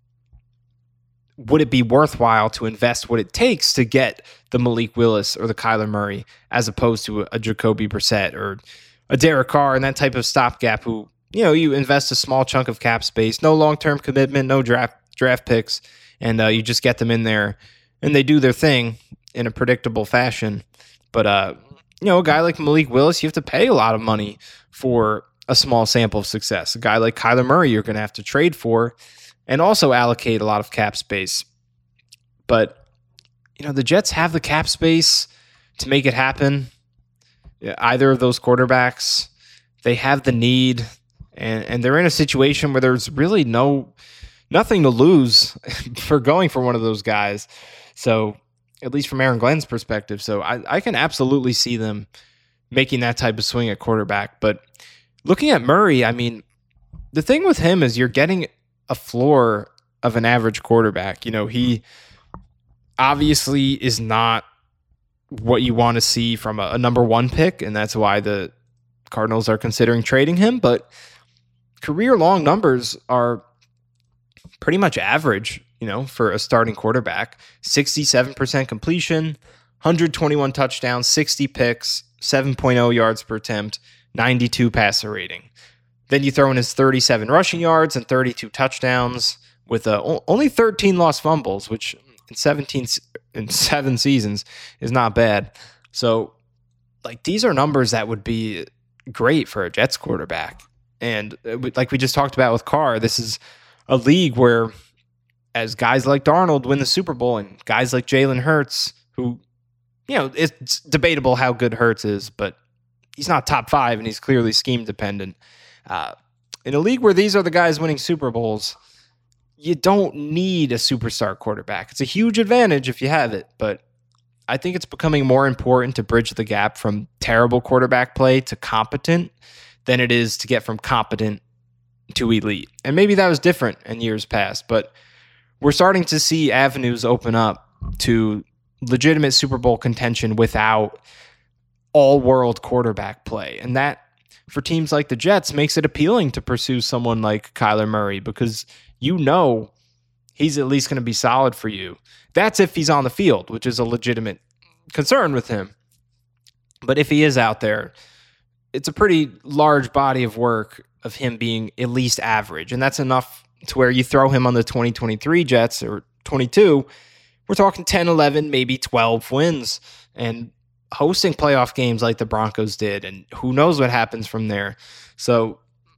would it be worthwhile to invest what it takes to get the Malik Willis or the Kyler Murray as opposed to a, a Jacoby Brissett or a Derek Carr and that type of stopgap who, you know, you invest a small chunk of cap space, no long-term commitment, no draft draft picks, and uh, you just get them in there and they do their thing in a predictable fashion. But, uh, you know, a guy like Malik Willis, you have to pay a lot of money for a small sample of success. A guy like Kyler Murray, you're going to have to trade for and also allocate a lot of cap space. But, you know, the Jets have the cap space to make it happen. Either of those quarterbacks, they have the need, and, and they're in a situation where there's really no nothing to lose for going for one of those guys. So, at least from Aaron Glenn's perspective. So I, I can absolutely see them making that type of swing at quarterback. But looking at Murray, I mean, the thing with him is you're getting a floor of an average quarterback. You know, he obviously is not what you want to see from a, a number one pick, and that's why the Cardinals are considering trading him. But career-long numbers are pretty much average, you know, for a starting quarterback. sixty-seven percent completion, one hundred twenty-one touchdowns, sixty picks, seven point oh yards per attempt, ninety-two passer rating. Then you throw in his thirty-seven rushing yards and thirty-two touchdowns with uh, only thirteen lost fumbles, which in seventeen in seven seasons is not bad. So, like, these are numbers that would be great for a Jets quarterback. And like we just talked about with Carr, this is a league where, as guys like Darnold win the Super Bowl and guys like Jalen Hurts, who, you know, it's debatable how good Hurts is, but he's not top five and he's clearly scheme dependent. Uh, in a league where these are the guys winning Super Bowls, you don't need a superstar quarterback. It's a huge advantage if you have it, but I think it's becoming more important to bridge the gap from terrible quarterback play to competent than it is to get from competent to elite. And maybe that was different in years past, but we're starting to see avenues open up to legitimate Super Bowl contention without all-world quarterback play. And that, for teams like the Jets, makes it appealing to pursue someone like Kyler Murray because you know he's at least going to be solid for you. That's if he's on the field, which is a legitimate concern with him. But if he is out there, it's a pretty large body of work of him being at least average. And that's enough to where you throw him on the twenty twenty-three Jets or twenty-two, we're talking ten, eleven, maybe twelve wins and hosting playoff games like the Broncos did. And who knows what happens from there. So,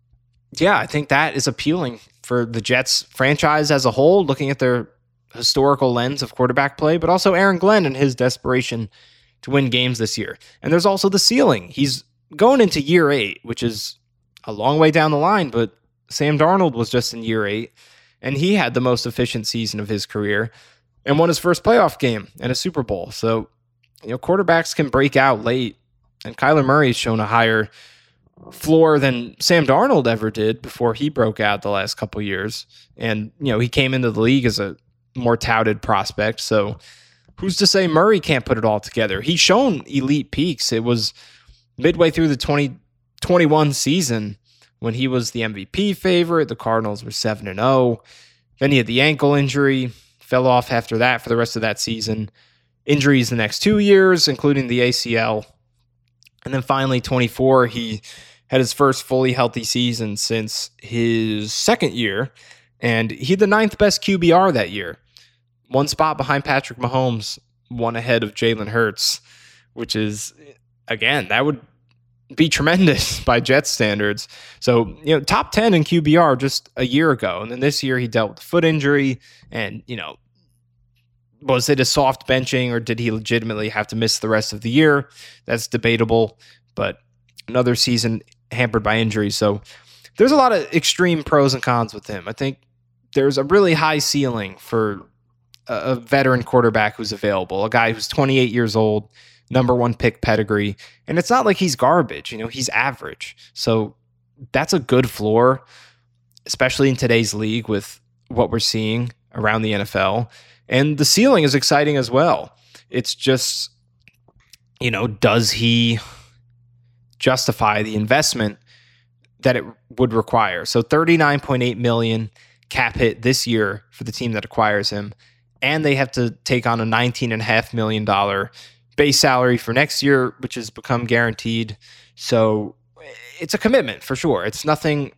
yeah, I think that is appealing for the Jets franchise as a whole, looking at their historical lens of quarterback play, but also Aaron Glenn and his desperation to win games this year. And there's also the ceiling. He's going into year eight, which is a long way down the line, but Sam Darnold was just in year eight, and he had the most efficient season of his career and won his first playoff game and a Super Bowl. So, you know, quarterbacks can break out late, and Kyler Murray's shown a higher floor than Sam Darnold ever did before he broke out the last couple of years. And, you know, he came into the league as a more touted prospect. So who's to say Murray can't put it all together? He's shown elite peaks. It was midway through the twenty twenty-one season When he was the M V P favorite, the Cardinals were seven and oh. Then he had the ankle injury, fell off after that for the rest of that season. Injuries the next two years, including the A C L. And then finally, twenty-four, he had his first fully healthy season since his second year. And he had the ninth best Q B R that year. One spot behind Patrick Mahomes, one ahead of Jalen Hurts, which is, again, that would be tremendous by Jets standards. So, you know, top ten in Q B R just a year ago. And then this year he dealt with a foot injury. And, you know, was it a soft benching or did he legitimately have to miss the rest of the year? That's debatable. But another season hampered by injury. So there's a lot of extreme pros and cons with him. I think there's a really high ceiling for a veteran quarterback who's available, a guy who's twenty-eight years old, number one pick pedigree. And it's not like he's garbage, you know, he's average. So that's a good floor, especially in today's league with what we're seeing around the N F L. And the ceiling is exciting as well. It's just, you know, does he justify the investment that it would require? So thirty-nine point eight million dollars cap hit this year for the team that acquires him. And they have to take on a nineteen point five million dollars base salary for next year, which has become guaranteed. So it's a commitment for sure. It's nothing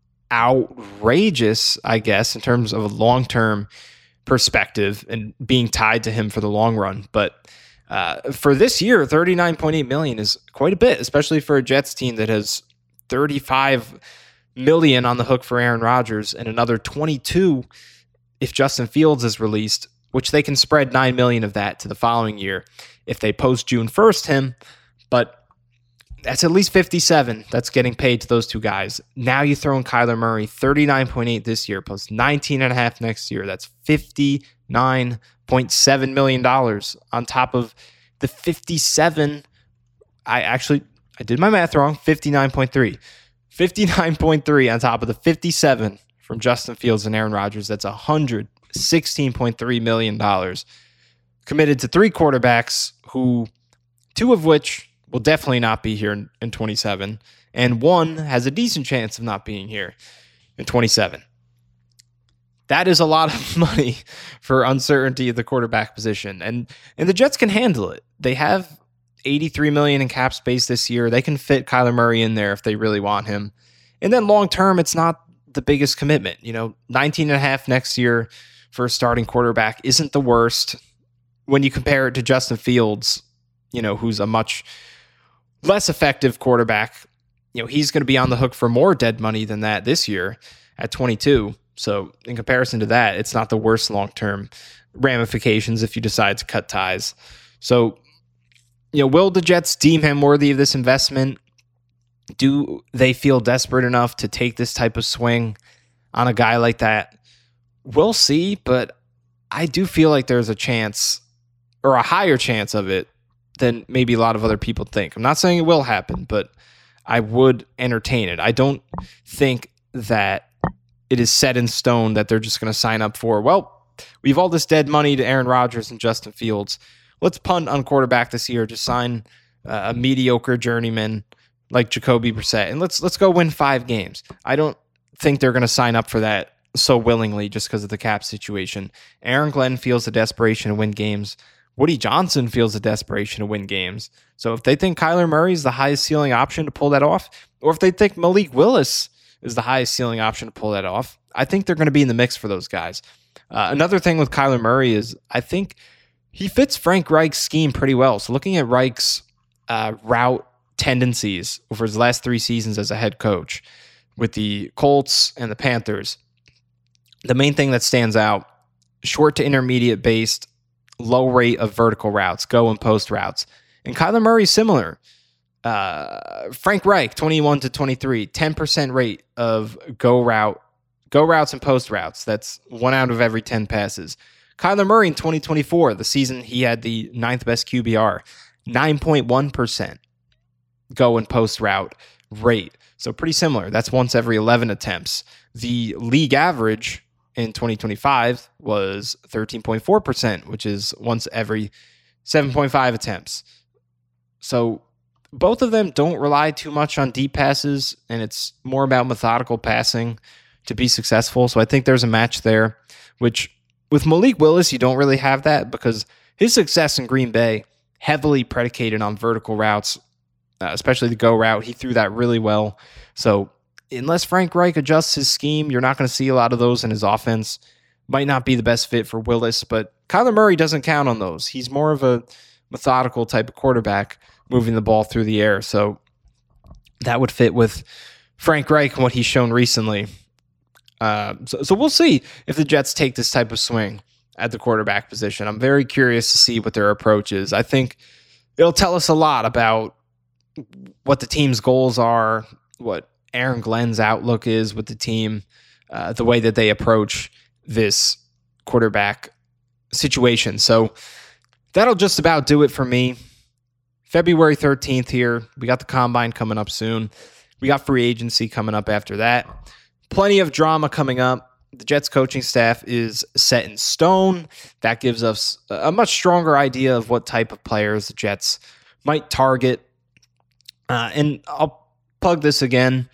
outrageous, I guess, in terms of a long-term perspective and being tied to him for the long run. But uh, for this year, thirty-nine point eight million dollars is quite a bit, especially for a Jets team that has thirty-five million dollars on the hook for Aaron Rodgers and another twenty-two if Justin Fields is released, which they can spread nine million dollars of that to the following year if they post June first him. But that's at least fifty-seven that's getting paid to those two guys. Now you throw in Kyler Murray, thirty-nine point eight this year plus nineteen point five next year. That's fifty-nine point seven million dollars on top of the fifty-seven. I actually, I did my math wrong, fifty-nine point three. fifty-nine point three on top of the fifty-seven from Justin Fields and Aaron Rodgers. That's one hundred sixteen point three million dollars committed to three quarterbacks who, two of which will definitely not be here in, in twenty-seven, and one has a decent chance of not being here in twenty-seven. That is a lot of money for uncertainty at the quarterback position, and and the Jets can handle it. They have eighty-three million dollars in cap space this year. They can fit Kyler Murray in there if they really want him. And then long term, it's not the biggest commitment. You know, nineteen and a half next year for a starting quarterback isn't the worst when you compare it to Justin Fields, you know, who's a much less effective quarterback. You know, he's going to be on the hook for more dead money than that this year at twenty-two. So in comparison to that, it's not the worst long-term ramifications if you decide to cut ties. So, you know, will the Jets deem him worthy of this investment? Do they feel desperate enough to take this type of swing on a guy like that? We'll see, but I do feel like there's a chance, or a higher chance of it, than maybe a lot of other people think. I'm not saying it will happen, but I would entertain it. I don't think that it is set in stone that they're just going to sign up for, well, we have all this dead money to Aaron Rodgers and Justin Fields. Let's punt on quarterback this year. Just sign uh, a mediocre journeyman like Jacoby Brissett, and let's let's go win five games. I don't think they're going to sign up for that so willingly just because of the cap situation. Aaron Glenn feels the desperation to win games. Woody Johnson feels the desperation to win games. So if they think Kyler Murray is the highest ceiling option to pull that off, or if they think Malik Willis is the highest ceiling option to pull that off, I think they're going to be in the mix for those guys. Uh, another thing with Kyler Murray is I think he fits Frank Reich's scheme pretty well. So looking at Reich's uh, route tendencies over his last three seasons as a head coach with the Colts and the Panthers, the main thing that stands out, short to intermediate based, low rate of vertical routes, go and post routes. And Kyler Murray, similar. Uh, Frank Reich, twenty-one to twenty-three, ten percent rate of go route, go routes and post routes. That's one out of every ten passes. Kyler Murray in twenty twenty-four, the season he had the ninth best Q B R, nine point one percent go and post route rate. So pretty similar. That's once every eleven attempts. The league average in twenty twenty-five was thirteen point four percent, which is once every seven point five attempts. So both of them don't rely too much on deep passes, and it's more about methodical passing to be successful. So I think there's a match there, which with Malik Willis, you don't really have that because his success in Green Bay heavily predicated on vertical routes, uh, especially the go route. He threw that really well. So unless Frank Reich adjusts his scheme, you're not going to see a lot of those in his offense. Might not be the best fit for Willis, but Kyler Murray doesn't count on those. He's more of a methodical type of quarterback moving the ball through the air. So that would fit with Frank Reich and what he's shown recently. Uh, so, so we'll see if the Jets take this type of swing at the quarterback position. I'm very curious to see what their approach is. I think it'll tell us a lot about what the team's goals are, what Aaron Glenn's outlook is with the team, uh, the way that they approach this quarterback situation. So that'll just about do it for me. February thirteenth here. We got the combine coming up soon. We got free agency coming up after that. Plenty of drama coming up. The Jets coaching staff is set in stone. That gives us a much stronger idea of what type of players the Jets might target. Uh, and I'll plug this again.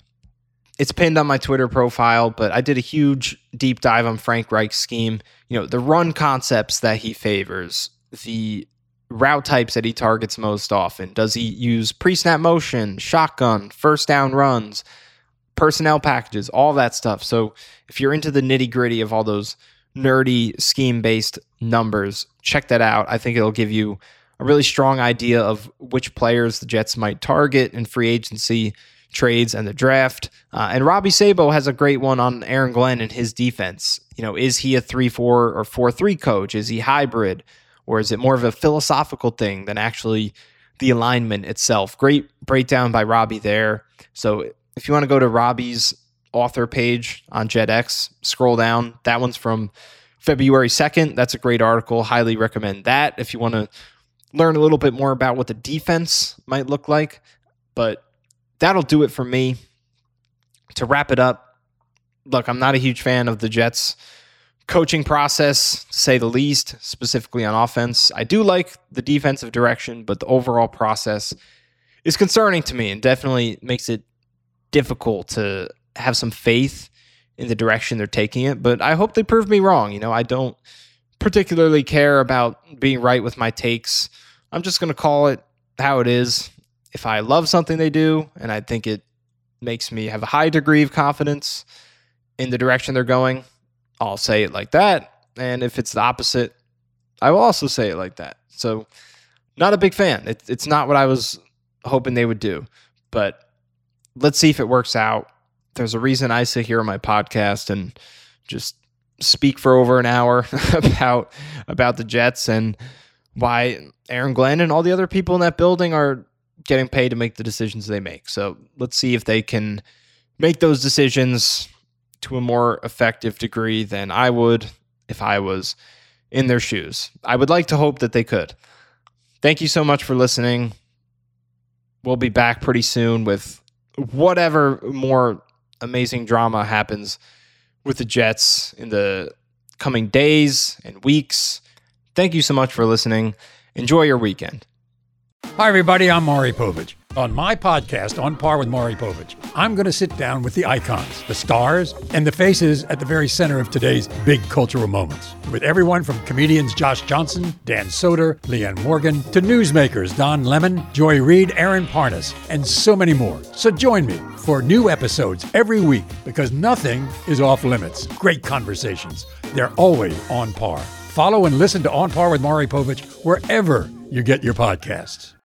It's pinned on my Twitter profile, but I did a huge deep dive on Frank Reich's scheme. You know, the run concepts that he favors, the route types that he targets most often. Does he use pre-snap motion, shotgun, first down runs, personnel packages, all that stuff? So if you're into the nitty-gritty of all those nerdy scheme-based numbers, check that out. I think it'll give you a really strong idea of which players the Jets might target in free agency, trades, and the draft. Uh, and Robbie Sabo has a great one on Aaron Glenn and his defense. You know, is he a three four or four three coach? Is he hybrid? Or is it more of a philosophical thing than actually the alignment itself? Great breakdown by Robbie there. So if you want to go to Robbie's author page on JetX, scroll down. That one's from February second. That's a great article. Highly recommend that if you want to learn a little bit more about what the defense might look like. But that'll do it for me. To wrap it up, look, I'm not a huge fan of the Jets' coaching process, to say the least, specifically on offense. I do like the defensive direction, but the overall process is concerning to me and definitely makes it difficult to have some faith in the direction they're taking it. But I hope they prove me wrong. You know, I don't particularly care about being right with my takes. I'm just going to call it how it is. If I love something they do, and I think it makes me have a high degree of confidence in the direction they're going, I'll say it like that. And if it's the opposite, I will also say it like that. So not a big fan. It, it's not what I was hoping they would do. But let's see if it works out. There's a reason I sit here on my podcast and just speak for over an hour about, about the Jets and why Aaron Glenn and all the other people in that building are getting paid to make the decisions they make. So let's see if they can make those decisions to a more effective degree than I would if I was in their shoes. I would like to hope that they could. Thank you so much for listening. We'll be back pretty soon with whatever more amazing drama happens with the Jets in the coming days and weeks. Thank you so much for listening. Enjoy your weekend. Hi, everybody. I'm Maury Povich. On my podcast, On Par with Maury Povich, I'm going to sit down with the icons, the stars, and the faces at the very center of today's big cultural moments. With everyone from comedians Josh Johnson, Dan Soder, Leanne Morgan, to newsmakers Don Lemon, Joy Reid, Aaron Parnas, and so many more. So join me for new episodes every week because nothing is off limits. Great conversations. They're always on par. Follow and listen to On Par with Maury Povich wherever you get your podcasts.